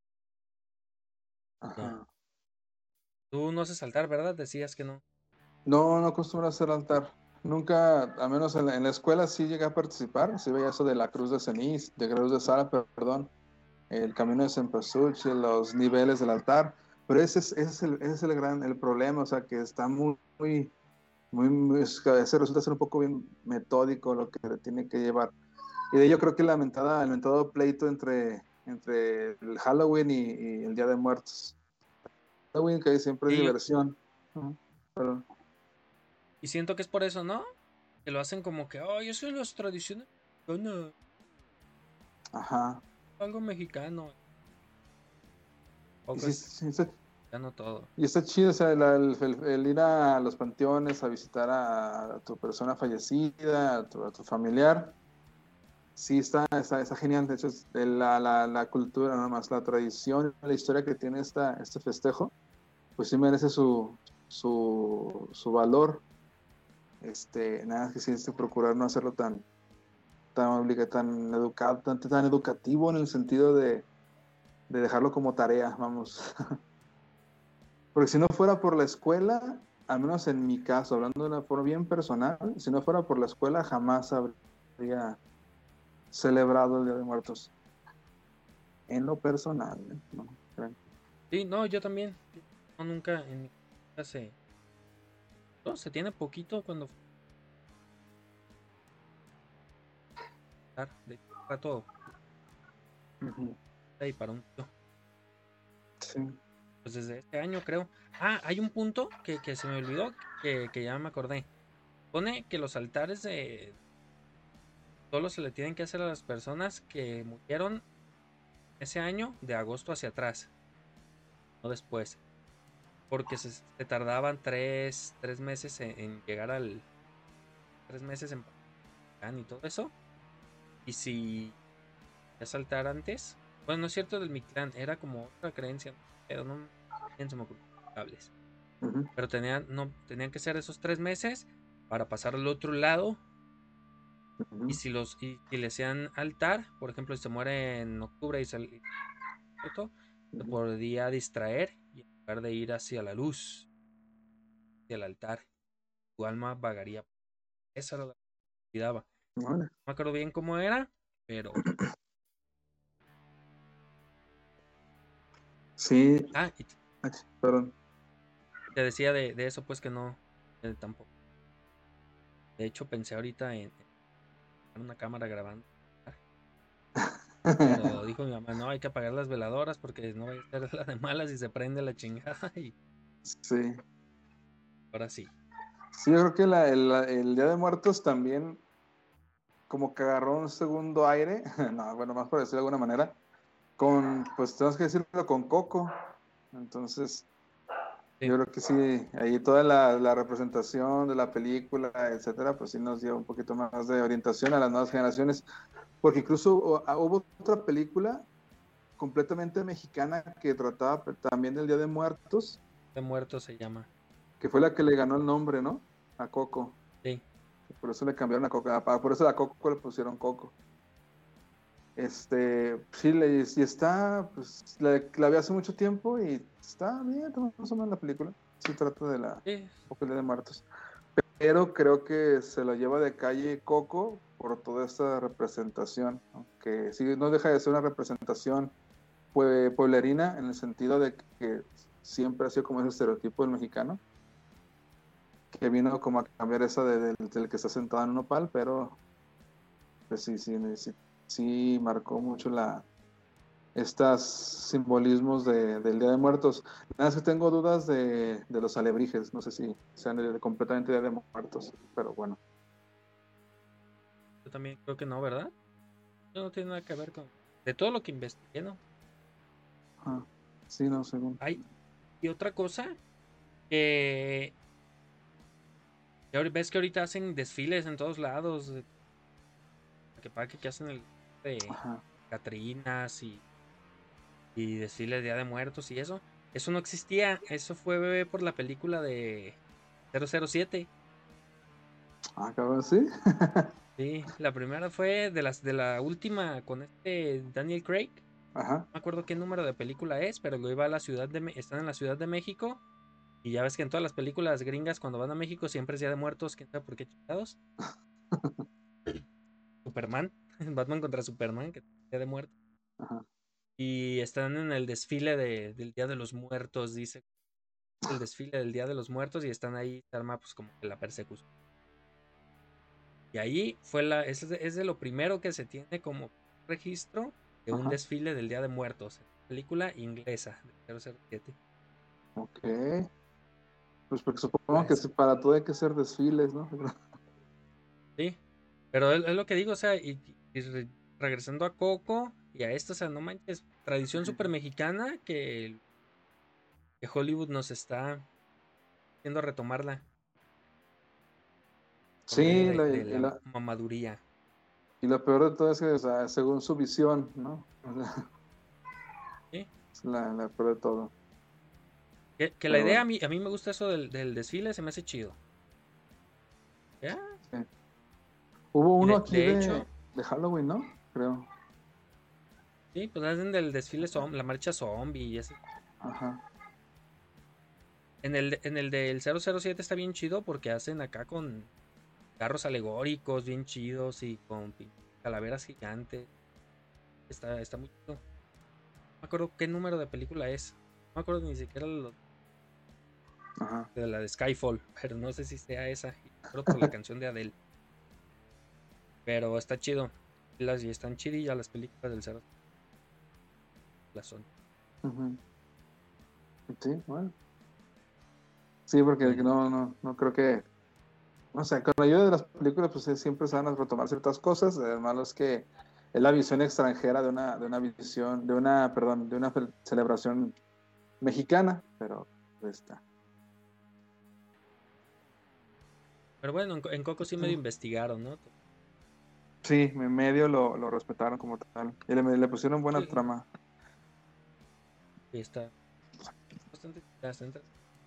ya. Ajá. Tú no haces saltar, ¿verdad? Decías que no. No acostumbro a hacer altar. Nunca, al menos en la escuela sí llegué a participar. Sí veía eso de la cruz de ceniz, de cruz de sal, perdón, el camino de Cempasúchil, los niveles del altar. Pero ese es el problema, o sea, que está a veces resulta ser un poco bien metódico lo que tiene que llevar. Y de ello creo que el mentado pleito entre el Halloween y el Día de Muertos. Halloween que siempre es Sí, diversión. Pero, y siento que es por eso, ¿no? Que lo hacen como que, oh, yo soy las tradiciones mexicanas, ajá. algo mexicano. Poco Sí, sí, está, ya no todo. y está chido, o sea, el ir a los panteones a visitar a tu persona fallecida, a tu familiar. Sí, está genial. De hecho, la cultura, nada más, la tradición, la historia que tiene este festejo, pues sí merece su valor. Nada más que sí, procurar no hacerlo tan educado, tan educativo en el sentido de dejarlo como tarea, vamos. Porque si no fuera por la escuela, al menos en mi caso, hablando de una forma bien personal, si no fuera por la escuela, jamás habría celebrado el Día de Muertos. En lo personal, ¿no? Sí, no, yo también. No, nunca en mi casa no, se tiene poquito cuando de rato Ujú. ahí para un tío. Sí. Pues desde este año creo. Ah, hay un punto que se me olvidó que ya me acordé. Pone que los altares solo se le tienen que hacer a las personas que murieron ese año de agosto hacia atrás, no después. Porque se tardaban tres meses en llegar al... 3 meses en Pakistán y todo eso. Y si ya saltar antes... Bueno, no es cierto del Mictlán, era como otra creencia. Pero no se me ocurrió cables. Ujú. Pero tenían que ser esos 3 meses para pasar al otro lado. Ujú. Y si le hacían altar, por ejemplo, si se muere en octubre y se Ujú. podía distraer y en lugar de ir hacia la luz, hacia el altar, tu alma vagaría. Esa era la que daba. Vale. No me acuerdo bien cómo era, pero. Sí, Ah, y perdón. te decía de eso, pues que no, tampoco. De hecho, pensé ahorita en una cámara grabando. Pero dijo mi mamá, no, hay que apagar las veladoras porque no vaya a ser la de malas y se prende la chingada. Y Sí. ahora sí. Sí, yo creo que el Día de Muertos también como que agarró un segundo aire, no, bueno, más por decirlo de alguna manera, pues tenemos que decirlo con Coco. Entonces, Sí, yo creo que sí, ahí toda la representación de la película, etcétera, pues sí nos dio un poquito más de orientación a las nuevas generaciones, porque incluso hubo otra película completamente mexicana que trataba también del Día de Muertos, de muerto se llama. que fue la que le ganó el nombre, ¿no? A Coco. Sí, Por eso le cambiaron a Coco, por eso a Coco le pusieron Coco. Sí, y está, pues la vi hace mucho tiempo y está bien, más o menos la película. Sí trata de la sí. Día de Muertos. Pero creo que se lo lleva de calle Coco por toda esta representación, aunque sí no deja de ser una representación pueblerina en el sentido de que siempre ha sido como ese estereotipo del mexicano, que vino como a cambiar eso del que está sentado en un nopal, pero pues sí marcó mucho estos simbolismos del Día de Muertos. Nada más que tengo dudas de los alebrijes, no sé si sean completamente Día de Muertos, pero bueno. Yo también creo que no, ¿verdad? No tiene nada que ver con. De todo lo que investigué, ¿no? Ah, sí, no, según. Hay. Y otra cosa que. Ves que ahorita hacen desfiles en todos lados. Que hacen el de Ajá. Catrinas y desfiles de Día de Muertos y eso. Eso no existía. Eso fue por la película de 007. Ah, cabrón, sí. Sí, la primera fue de la última con Daniel Craig. Ajá. No me acuerdo qué número de película es, pero lo iba a la están en la Ciudad de México. Y ya ves que en todas las películas gringas cuando van a México siempre es Día de Muertos, quién sabe por qué chingados. Superman, Batman contra Superman, que es Día de Muertos. Ajá. Y están en el desfile del Día de los Muertos, dice. El desfile del Día de los Muertos y están ahí, se arma pues como que la persecución. Y ahí es de lo primero que se tiene como registro de un Ajá. desfile del Día de Muertos. Película inglesa de 007. Ok. Pues porque supongo que Esa. para todo hay que hacer desfiles, ¿no? Sí, pero es lo que digo, o sea, regresando a Coco y a esto, o sea, no manches, tradición súper mexicana que que Hollywood nos está haciendo retomarla por medio Sí, de la mamaduría. y lo peor de todo es que, o sea, según su visión, ¿no? O sea, ¿Sí? es la peor de todo. Que la Pero idea bueno, a mí me gusta eso del desfile, se me hace chido. ¿Ya? sí. Hubo Y uno aquí de hecho, de Halloween, ¿no? Creo. sí, pues hacen del desfile la marcha zombie y ese. Ajá. En el del 007 está bien chido porque hacen acá con carros alegóricos bien chidos y con calaveras gigantes. Está muy chido. No me acuerdo qué número de película es. No me acuerdo ni siquiera Ajá. de la de Skyfall, pero no sé si sea esa. Creo por la canción de Adele. Pero está chido. Y están chidillas las películas del 0. Las son. Ujú. Sí, bueno. Sí, porque no creo que. O sea, con la ayuda de las películas, pues siempre se van a retomar ciertas cosas. El malo es que es la visión extranjera de una visión, de una celebración mexicana, pero pues está. Pero bueno, en Coco sí medio investigaron, ¿no? Sí, en medio lo respetaron como tal. Y le pusieron buena Sí, trama. y está bastante.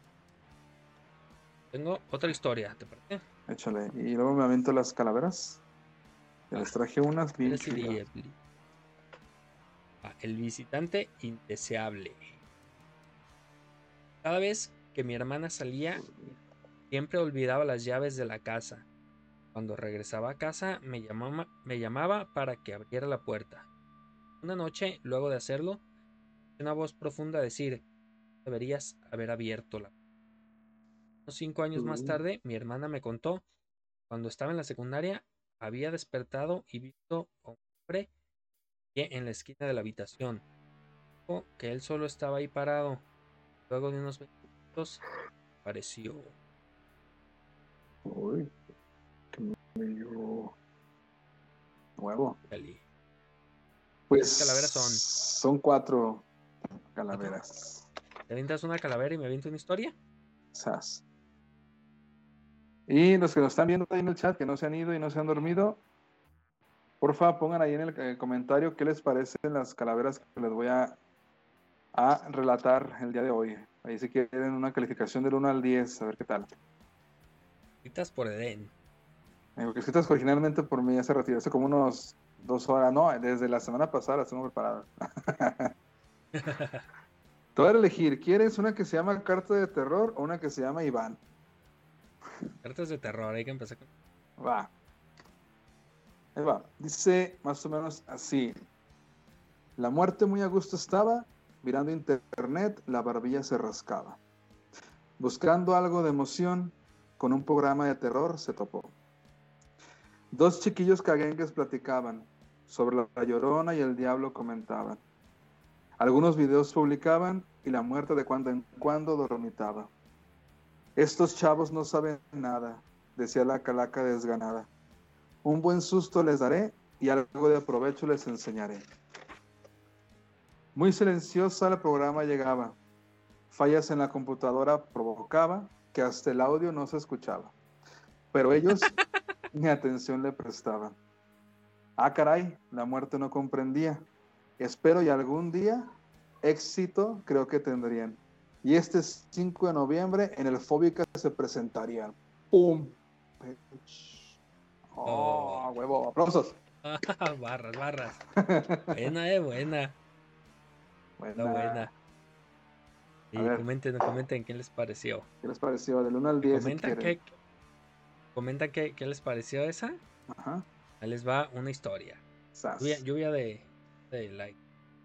Tengo otra historia, ¿te parece? Échale. Y luego me aviento las calaveras. Que les traje unas bien chidas. El visitante indeseable. Cada vez que mi hermana salía, siempre olvidaba las llaves de la casa. Cuando regresaba a casa, me llamaba para que abriera la puerta. Una noche, luego de hacerlo, una voz profunda decir: deberías haber abierto la puerta. Unos 5 años más tarde, mi hermana me contó, cuando estaba en la secundaria, había despertado y visto a un hombre en la esquina de la habitación. Dijo que él solo estaba ahí parado. Luego de unos 20 minutos, apareció. Uy, qué medio nuevo. Cali. Pues Calaveras son son 4 4. calaveras. ¿Te avientas una calavera y me aviento una historia? Sas. Y los que nos están viendo ahí en el chat, que no se han ido y no se han dormido, porfa, pongan ahí en el comentario qué les parecen las calaveras que les voy a relatar el día de hoy. Ahí si quieren una calificación del 1 al 10, a ver qué tal. Citas por Edén. Porque escritas originalmente por mí hace ratito, hace como unos 2 horas, no, desde la semana pasada las tengo preparadas. Te voy a elegir, ¿quieres una que se llama Carta de Terror o una que se llama Iván? Cartas de terror, hay que empezar con. Va. Ahí va. Dice más o menos así. La muerte muy a gusto estaba, mirando internet, la barbilla se rascaba. Buscando algo de emoción, con un programa de terror se topó. 2 chiquillos caguengues platicaban, sobre la Llorona y el diablo comentaban. Algunos videos publicaban y la muerte de cuando en cuando dormitaba. Estos chavos no saben nada, decía la calaca desganada. Un buen susto les daré y algo de provecho les enseñaré. Muy silenciosa el programa llegaba. Fallas en la computadora provocaba que hasta el audio no se escuchaba. Pero ellos ni atención le prestaban. Ah, caray, la muerte no comprendía. Espero y algún día éxito creo que tendrían. Y este 5 de noviembre en el Fóbica se presentarían. ¡Pum! ¡Oh, huevo! ¡Aplausos! Barras. Buena, buena. Está buena. Y comenten qué les pareció. ¿Qué les pareció? Del 1 al 10 si quieren. Comentan qué les pareció esa. Ajá. Ahí les va una historia. Lluvia de like.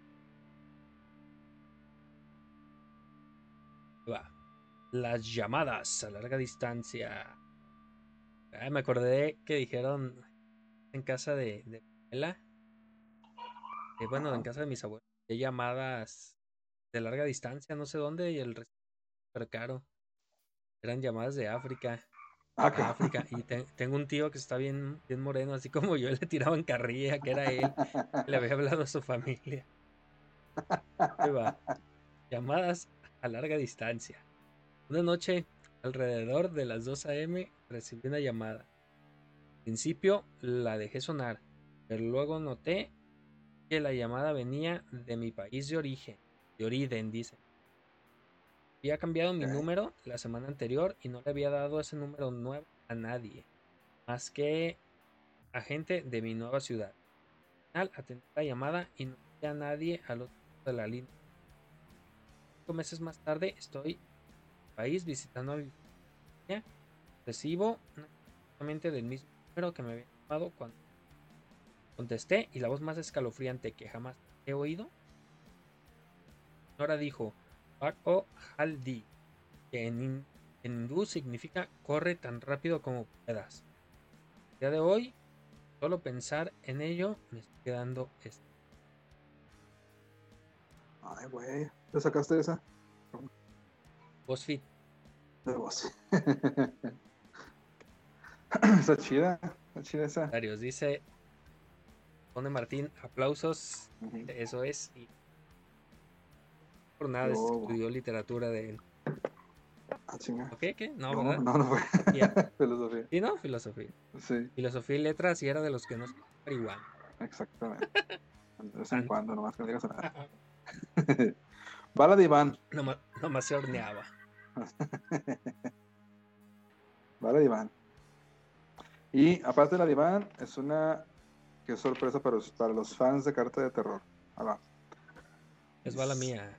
Va. Las llamadas a larga distancia. Me acordé que dijeron en casa de mi abuela. Bueno, en casa de mis abuelos. Hay llamadas de larga distancia, no sé dónde, y el resto súper caro. Eran llamadas de África. A África. Y tengo un tío que está bien moreno, así como yo, le tiraban carrilla, que era él. Le había hablado a su familia. Ahí va. Llamadas a larga distancia. Una noche, alrededor de las 2 a.m., recibí una llamada. Al principio la dejé sonar, pero luego noté que la llamada venía de mi país de origen, dice. Había cambiado mi número la semana anterior y no le había dado ese número nuevo a nadie, más que a gente de mi nueva ciudad. Al final atendí la llamada y no había nadie al otro lado de la línea. 5 meses más tarde estoy en el país visitando a mi familia. Recibo una exactamente del mismo número que me había llamado cuando contesté y la voz más escalofriante que jamás he oído. La señora dijo Bak-o Haldi, que en hindú significa corre tan rápido como puedas. El día de hoy, solo pensar en ello me está quedando Ay, güey. ¿Te sacaste esa? BuzzFeed. De voz. Está chida esa. Darius dice, pone Martín, aplausos. Ujú. Eso es. Y por nada Yo- estudió literatura de él. Ah, chinga. ¿Ok? ¿Qué? No, No, ¿verdad? no fue. Ya. Filosofía. ¿Sí, no? Filosofía. Sí, Filosofía y letras y era de los que no se marihuana. exactamente. De vez en Tanto. cuando, nomás que no digas nada. Bala de Iván. Nomás se horneaba. Bala de Iván. Y aparte de la de Iván, es una que es sorpresa para los fans de Carta de Terror. Ahí va. Es bala mía.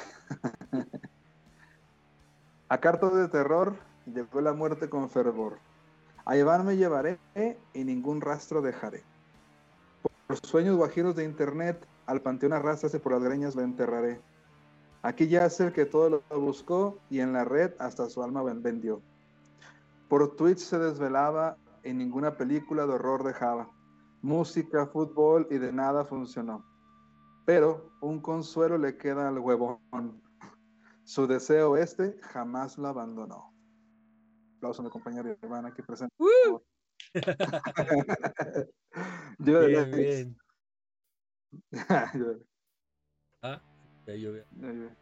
A Carta de Terror llegó la muerte con fervor. A Iván me llevaré y ningún rastro dejaré. Por sueños guajiros de internet, al panteón arrastras y por las greñas lo enterraré. Aquí yace el que todo lo buscó y en la red hasta su alma vendió. Por Twitch se desvelaba y ninguna película de horror dejaba. Música, fútbol y de nada funcionó. Pero un consuelo le queda al huevón. Su deseo jamás lo abandonó. Aplauso a mi compañero Iván aquí presente. Por favor. Lluvia de Bien, likes. bien. Lluvia. Ah, ya llovió. Lluvia.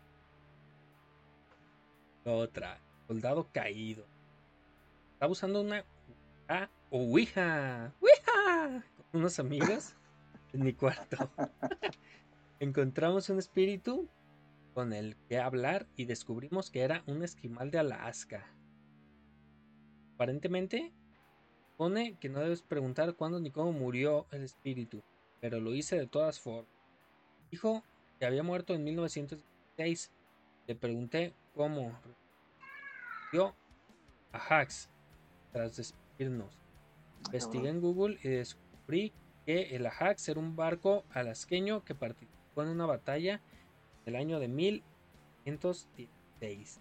Otra. Soldado caído. Estaba usando una Ouija. ¡Ouija! Con unos amigos en mi cuarto. Encontramos un espíritu con el que hablar y descubrimos que era un esquimal de Alaska. Aparentemente, pone que no debes preguntar cuándo ni cómo murió el espíritu, pero lo hice de todas formas. Dijo que había muerto en 1916. Le pregunté cómo. Respondió a Hax tras despedirnos. Investigué en Google y descubrí que el Ajax era un barco alasqueño que participó en una batalla del año de 1516.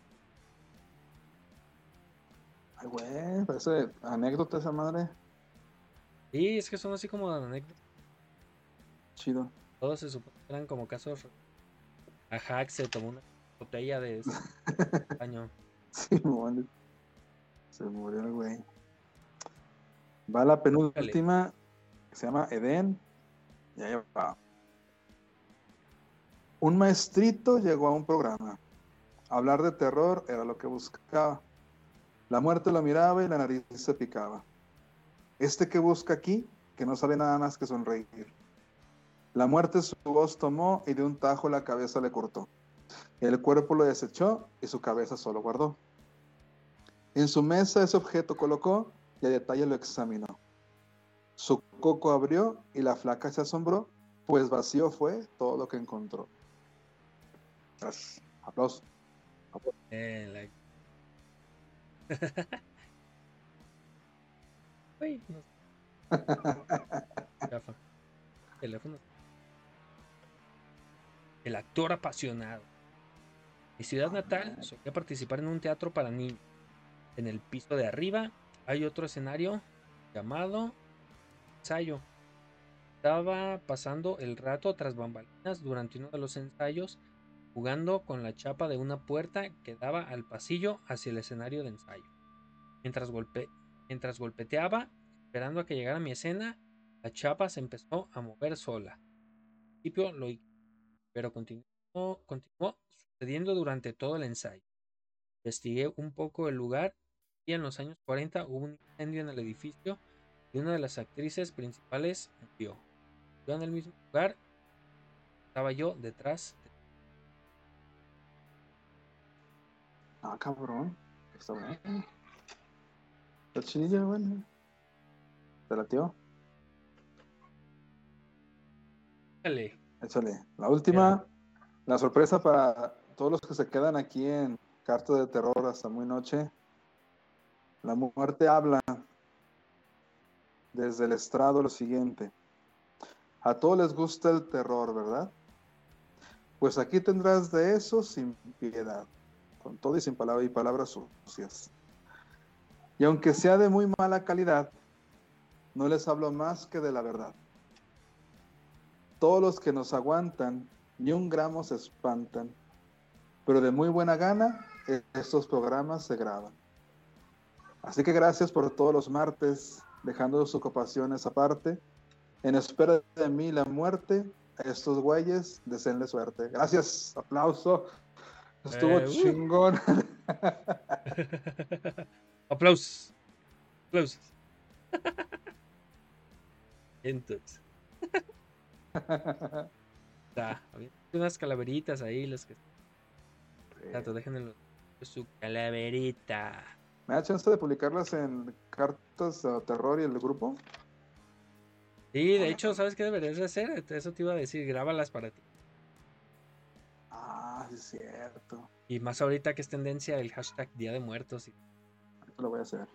Ay, güey, parece anécdota esa madre. Sí, es que son así como anécdotas. Chido. Todos se supone que eran como casos. Ajax se tomó una botella de año. Sí, bueno. Se murió el güey. Va la penúltima, que se llama Edén. Y ahí va. Un maestrito llegó a un programa. Hablar de terror era lo que buscaba. La muerte lo miraba y la nariz se picaba. Este que busca aquí, que no sabe nada más que sonreír. La muerte su voz tomó y de un tajo la cabeza le cortó. El cuerpo lo desechó y su cabeza solo guardó. En su mesa ese objeto colocó y a detalle lo examinó. Su coco abrió y la flaca se asombró, pues vacío fue todo lo que encontró. Gracias. Aplausos. Like. Uy, no sé. Gafa. Teléfono. El actor apasionado. Mi ciudad natal solía participar en un teatro para niños. En el piso de arriba hay otro escenario llamado ensayo. Estaba pasando el rato tras bambalinas durante uno de los ensayos, jugando con la chapa de una puerta que daba al pasillo hacia el escenario de ensayo. Mientras golpeteaba, esperando a que llegara mi escena, la chapa se empezó a mover sola. Al principio lo ignoré, pero continué continuó sucediendo durante todo el ensayo. Investigué un poco el lugar y en los años 40 hubo un incendio en el edificio y una de las actrices principales murió. Yo en el mismo lugar estaba yo detrás. Ah, cabrón. Está bueno. Está chidillo, bueno. ¿Te latió? Dale. Échale. La última, la sorpresa para todos los que se quedan aquí en Carta de Terror hasta muy noche. La muerte habla desde el estrado lo siguiente. A todos les gusta el terror, ¿verdad? Pues aquí tendrás de eso sin piedad, con todo y sin palabras sucias. Y aunque sea de muy mala calidad, no les hablo más que de la verdad. Todos los que nos aguantan, ni un gramo se espantan, pero de muy buena gana, estos programas se graban. Así que gracias por todos los martes, dejando sus ocupaciones aparte, en espera de mí la muerte, a estos güeyes, deseenle suerte. Gracias, aplauso. Estuvo chingón. Aplausos. Aplausos. Entonces. Había unas calaveritas ahí, los que. Déjenlo. Su calaverita. ¿Me da chance de publicarlas en Cartas de Terror y el grupo? Sí, de hecho, ¿sabes qué deberías de hacer? Eso te iba a decir, grábalas para ti. Ah, sí es cierto. Y más ahorita que es tendencia el hashtag Día de Muertos. Esto lo voy a hacer.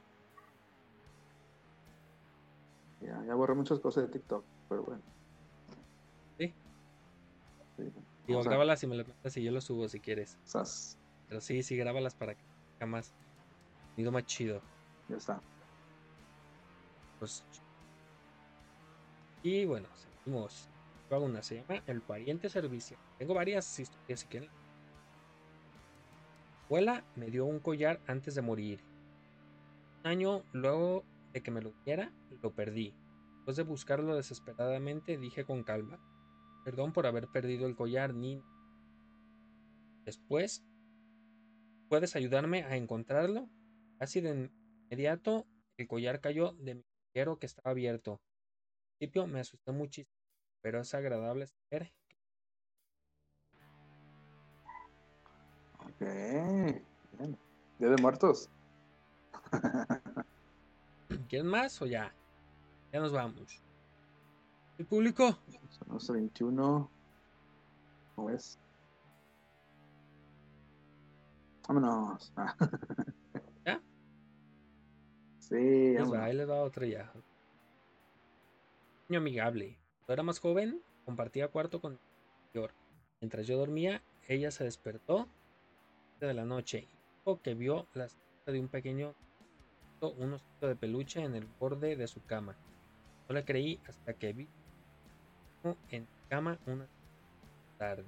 Ya borré muchas cosas de TikTok, pero bueno. Sí. Sí. Digo, grábalas y me las mandas y yo lo subo si quieres. Sas. Pero sí, grábalas para que jamás. Nido más chido. Ya está. Pues. Y bueno, seguimos. Yo hago una, se llama El Pariente Servicial. Tengo varias historias si quieren. Mi abuela me dio un collar antes de morir. Un año luego de que me lo diera, lo perdí. Después de buscarlo desesperadamente, dije con calma: perdón por haber perdido el collar, Nina. Después, ¿puedes ayudarme a encontrarlo? Casi de inmediato, el collar cayó de mi collar que estaba abierto. Al principio me asusté muchísimo, pero es agradable saber. Ok. Bien. Día de Muertos. ¿Quieren más o ya? Ya nos vamos. ¿El público? Son los 21. ¿Cómo es? Vámonos. ¿Ya? Sí, Ahí les va otro ya. Niño amigable. Cuando era más joven, compartía cuarto con mi mayor. Mientras yo dormía, ella se despertó de la noche y dijo que vio la silueta de un pequeño un osito de peluche en el borde de su cama. No le creí hasta que vi en mi cama una tarde.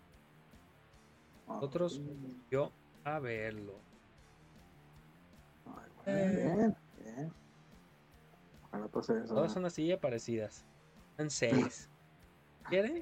Nosotros volvió a verlo. Bien. Ojalá pase eso. Todas son así parecidas. Son 6. ¿Quieren?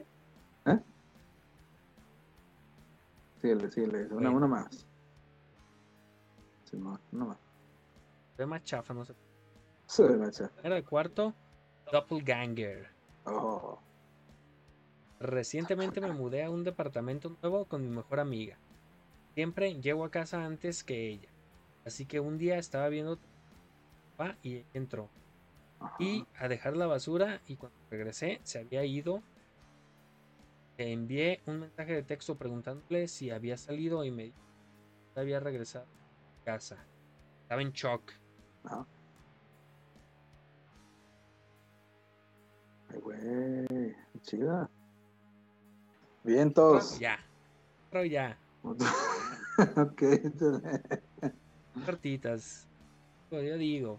Síguele. Una más. Sí, no, una más. Ve más chafa, no sé. Sí, macha. Era el cuarto. Doppelganger. Oh. Recientemente me mudé a un departamento nuevo con mi mejor amiga. Siempre llego a casa antes que ella. Así que un día estaba viendo y ella entró. Y a dejar la basura, y cuando regresé se había ido. Le envié un mensaje de texto preguntándole si había salido y me dijo que había regresado a casa. Estaba en shock. No. Ay, güey, chida. Vientos. Ya. Pero ya. Ok. Cortitas. Yo digo.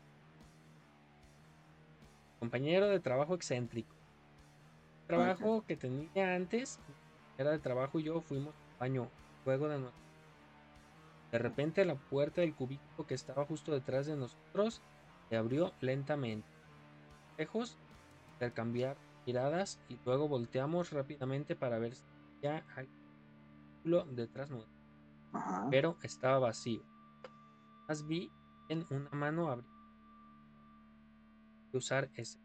Compañero de trabajo excéntrico. Trabajo que tenía antes. Era de trabajo y yo fuimos al baño. Luego de repente la puerta del cubículo que estaba justo detrás de nosotros se abrió lentamente. Lejos, intercambiar miradas y luego volteamos rápidamente para ver si ya hay detrás nuevo, Ajá. pero estaba vacío. Más vi en una mano abrir y usar ese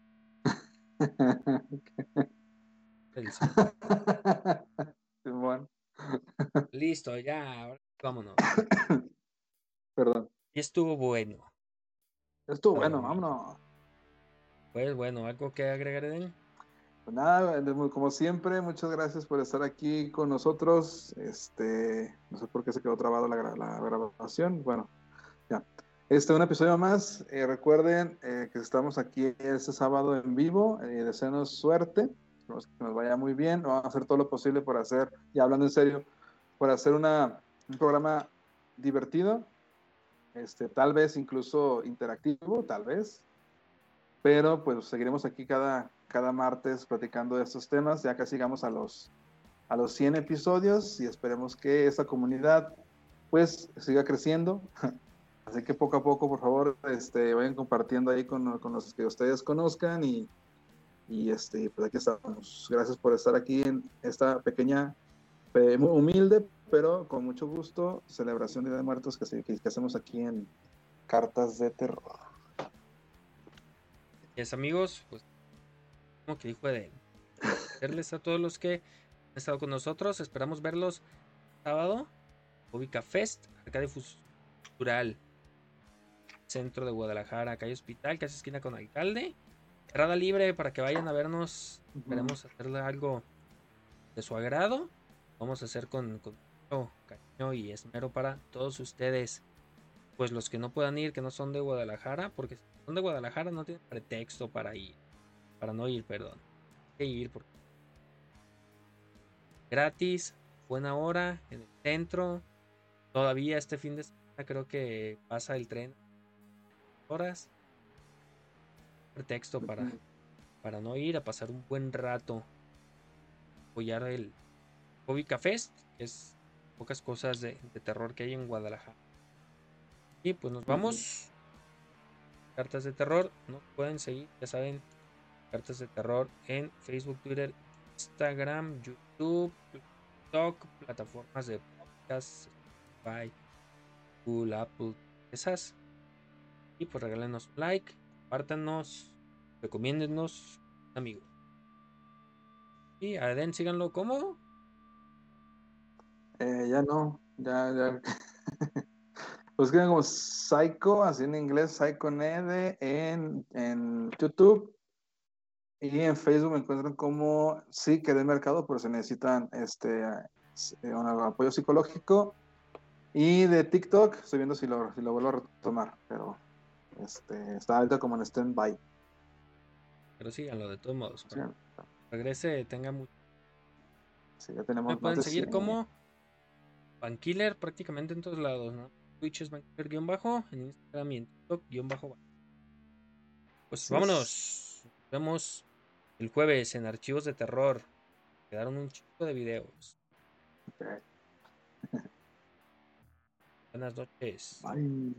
el celular. Simón. Listo, ya, ahora vámonos. Perdón. Y estuvo bueno. Estuvo Para bueno, mí. vámonos. Pues bueno, ¿algo que agregar, Eden? Pues nada, como siempre, muchas gracias por estar aquí con nosotros. No sé por qué se quedó trabado la grabación. Bueno, ya. Un episodio más. Recuerden que estamos aquí este sábado en vivo. Deseenos suerte. Esperemos que nos vaya muy bien. Vamos a hacer todo lo posible por hacer, y hablando en serio, por hacer un programa divertido. Tal vez incluso interactivo, tal vez. Pero pues seguiremos aquí cada martes platicando de estos temas, ya casi llegamos a los 100 episodios y esperemos que esta comunidad pues siga creciendo. Así que poco a poco, por favor, vayan compartiendo ahí con los que ustedes conozcan y pues aquí estamos. Gracias por estar aquí en esta pequeña, humilde, pero con mucho gusto, celebración de Día de Muertos que hacemos aquí en Cartas de Terror. Yes, amigos, pues como que dijo Eden, agradecerles a todos los que han estado con nosotros. Esperamos verlos sábado, Ubica Fest, Arcade Cultural, centro de Guadalajara, calle Hospital, casi esquina con Alcalde. Entrada libre para que vayan a vernos. Esperemos hacerle algo de su agrado. Vamos a hacer con mucho cariño y esmero para todos ustedes. Pues los que no puedan ir, que no son de Guadalajara, porque si son de Guadalajara no tienen pretexto para ir. Para no ir, perdón. Hay que ir porque gratis, buena hora, en el centro. Todavía este fin de semana creo que pasa el tren horas. Pretexto para no ir, a pasar un buen rato. Apoyar el Ubica Fest, que es pocas cosas de terror que hay en Guadalajara. Y pues nos vamos. Cartas de Terror, nos pueden seguir, ya saben, Cartas de Terror en Facebook, Twitter, Instagram, YouTube, TikTok, plataformas de podcast, Spotify, Google, Apple, esas. Y pues regálenos un like, compártanos, recomiéndennos, amigos. Y a Eden síganlo como. Ya no, ya. Pues que como Psycho, así en inglés, Psycho Nede en YouTube. Y en Facebook me encuentran como sí que de mercado, pero se necesitan un apoyo psicológico. Y de TikTok, estoy viendo si lo vuelvo a retomar, pero está ahorita como en stand-by. Pero síganlo de todos modos. Sí, Regrese, tenga mucho. sí, ya tenemos Me pueden más de seguir 100. como Vankiller prácticamente en todos lados, ¿no? Twitch es Vankiller-bajo, en Instagram y en TikTok-bajo. Pues Sí, vámonos. Nos vemos el jueves en Archivos de Terror. Quedaron un chico de videos. Okay. Buenas noches. Bye.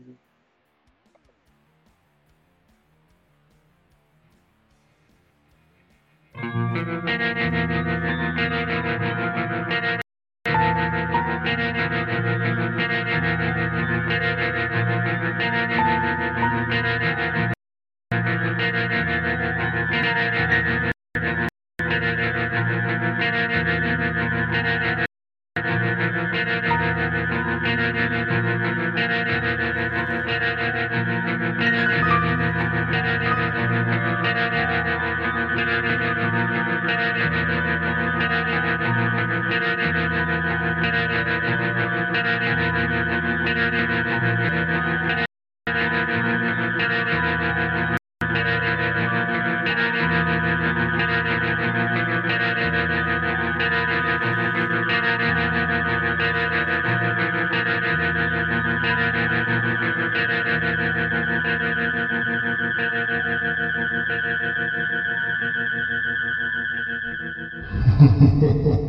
Ha ha ha ha.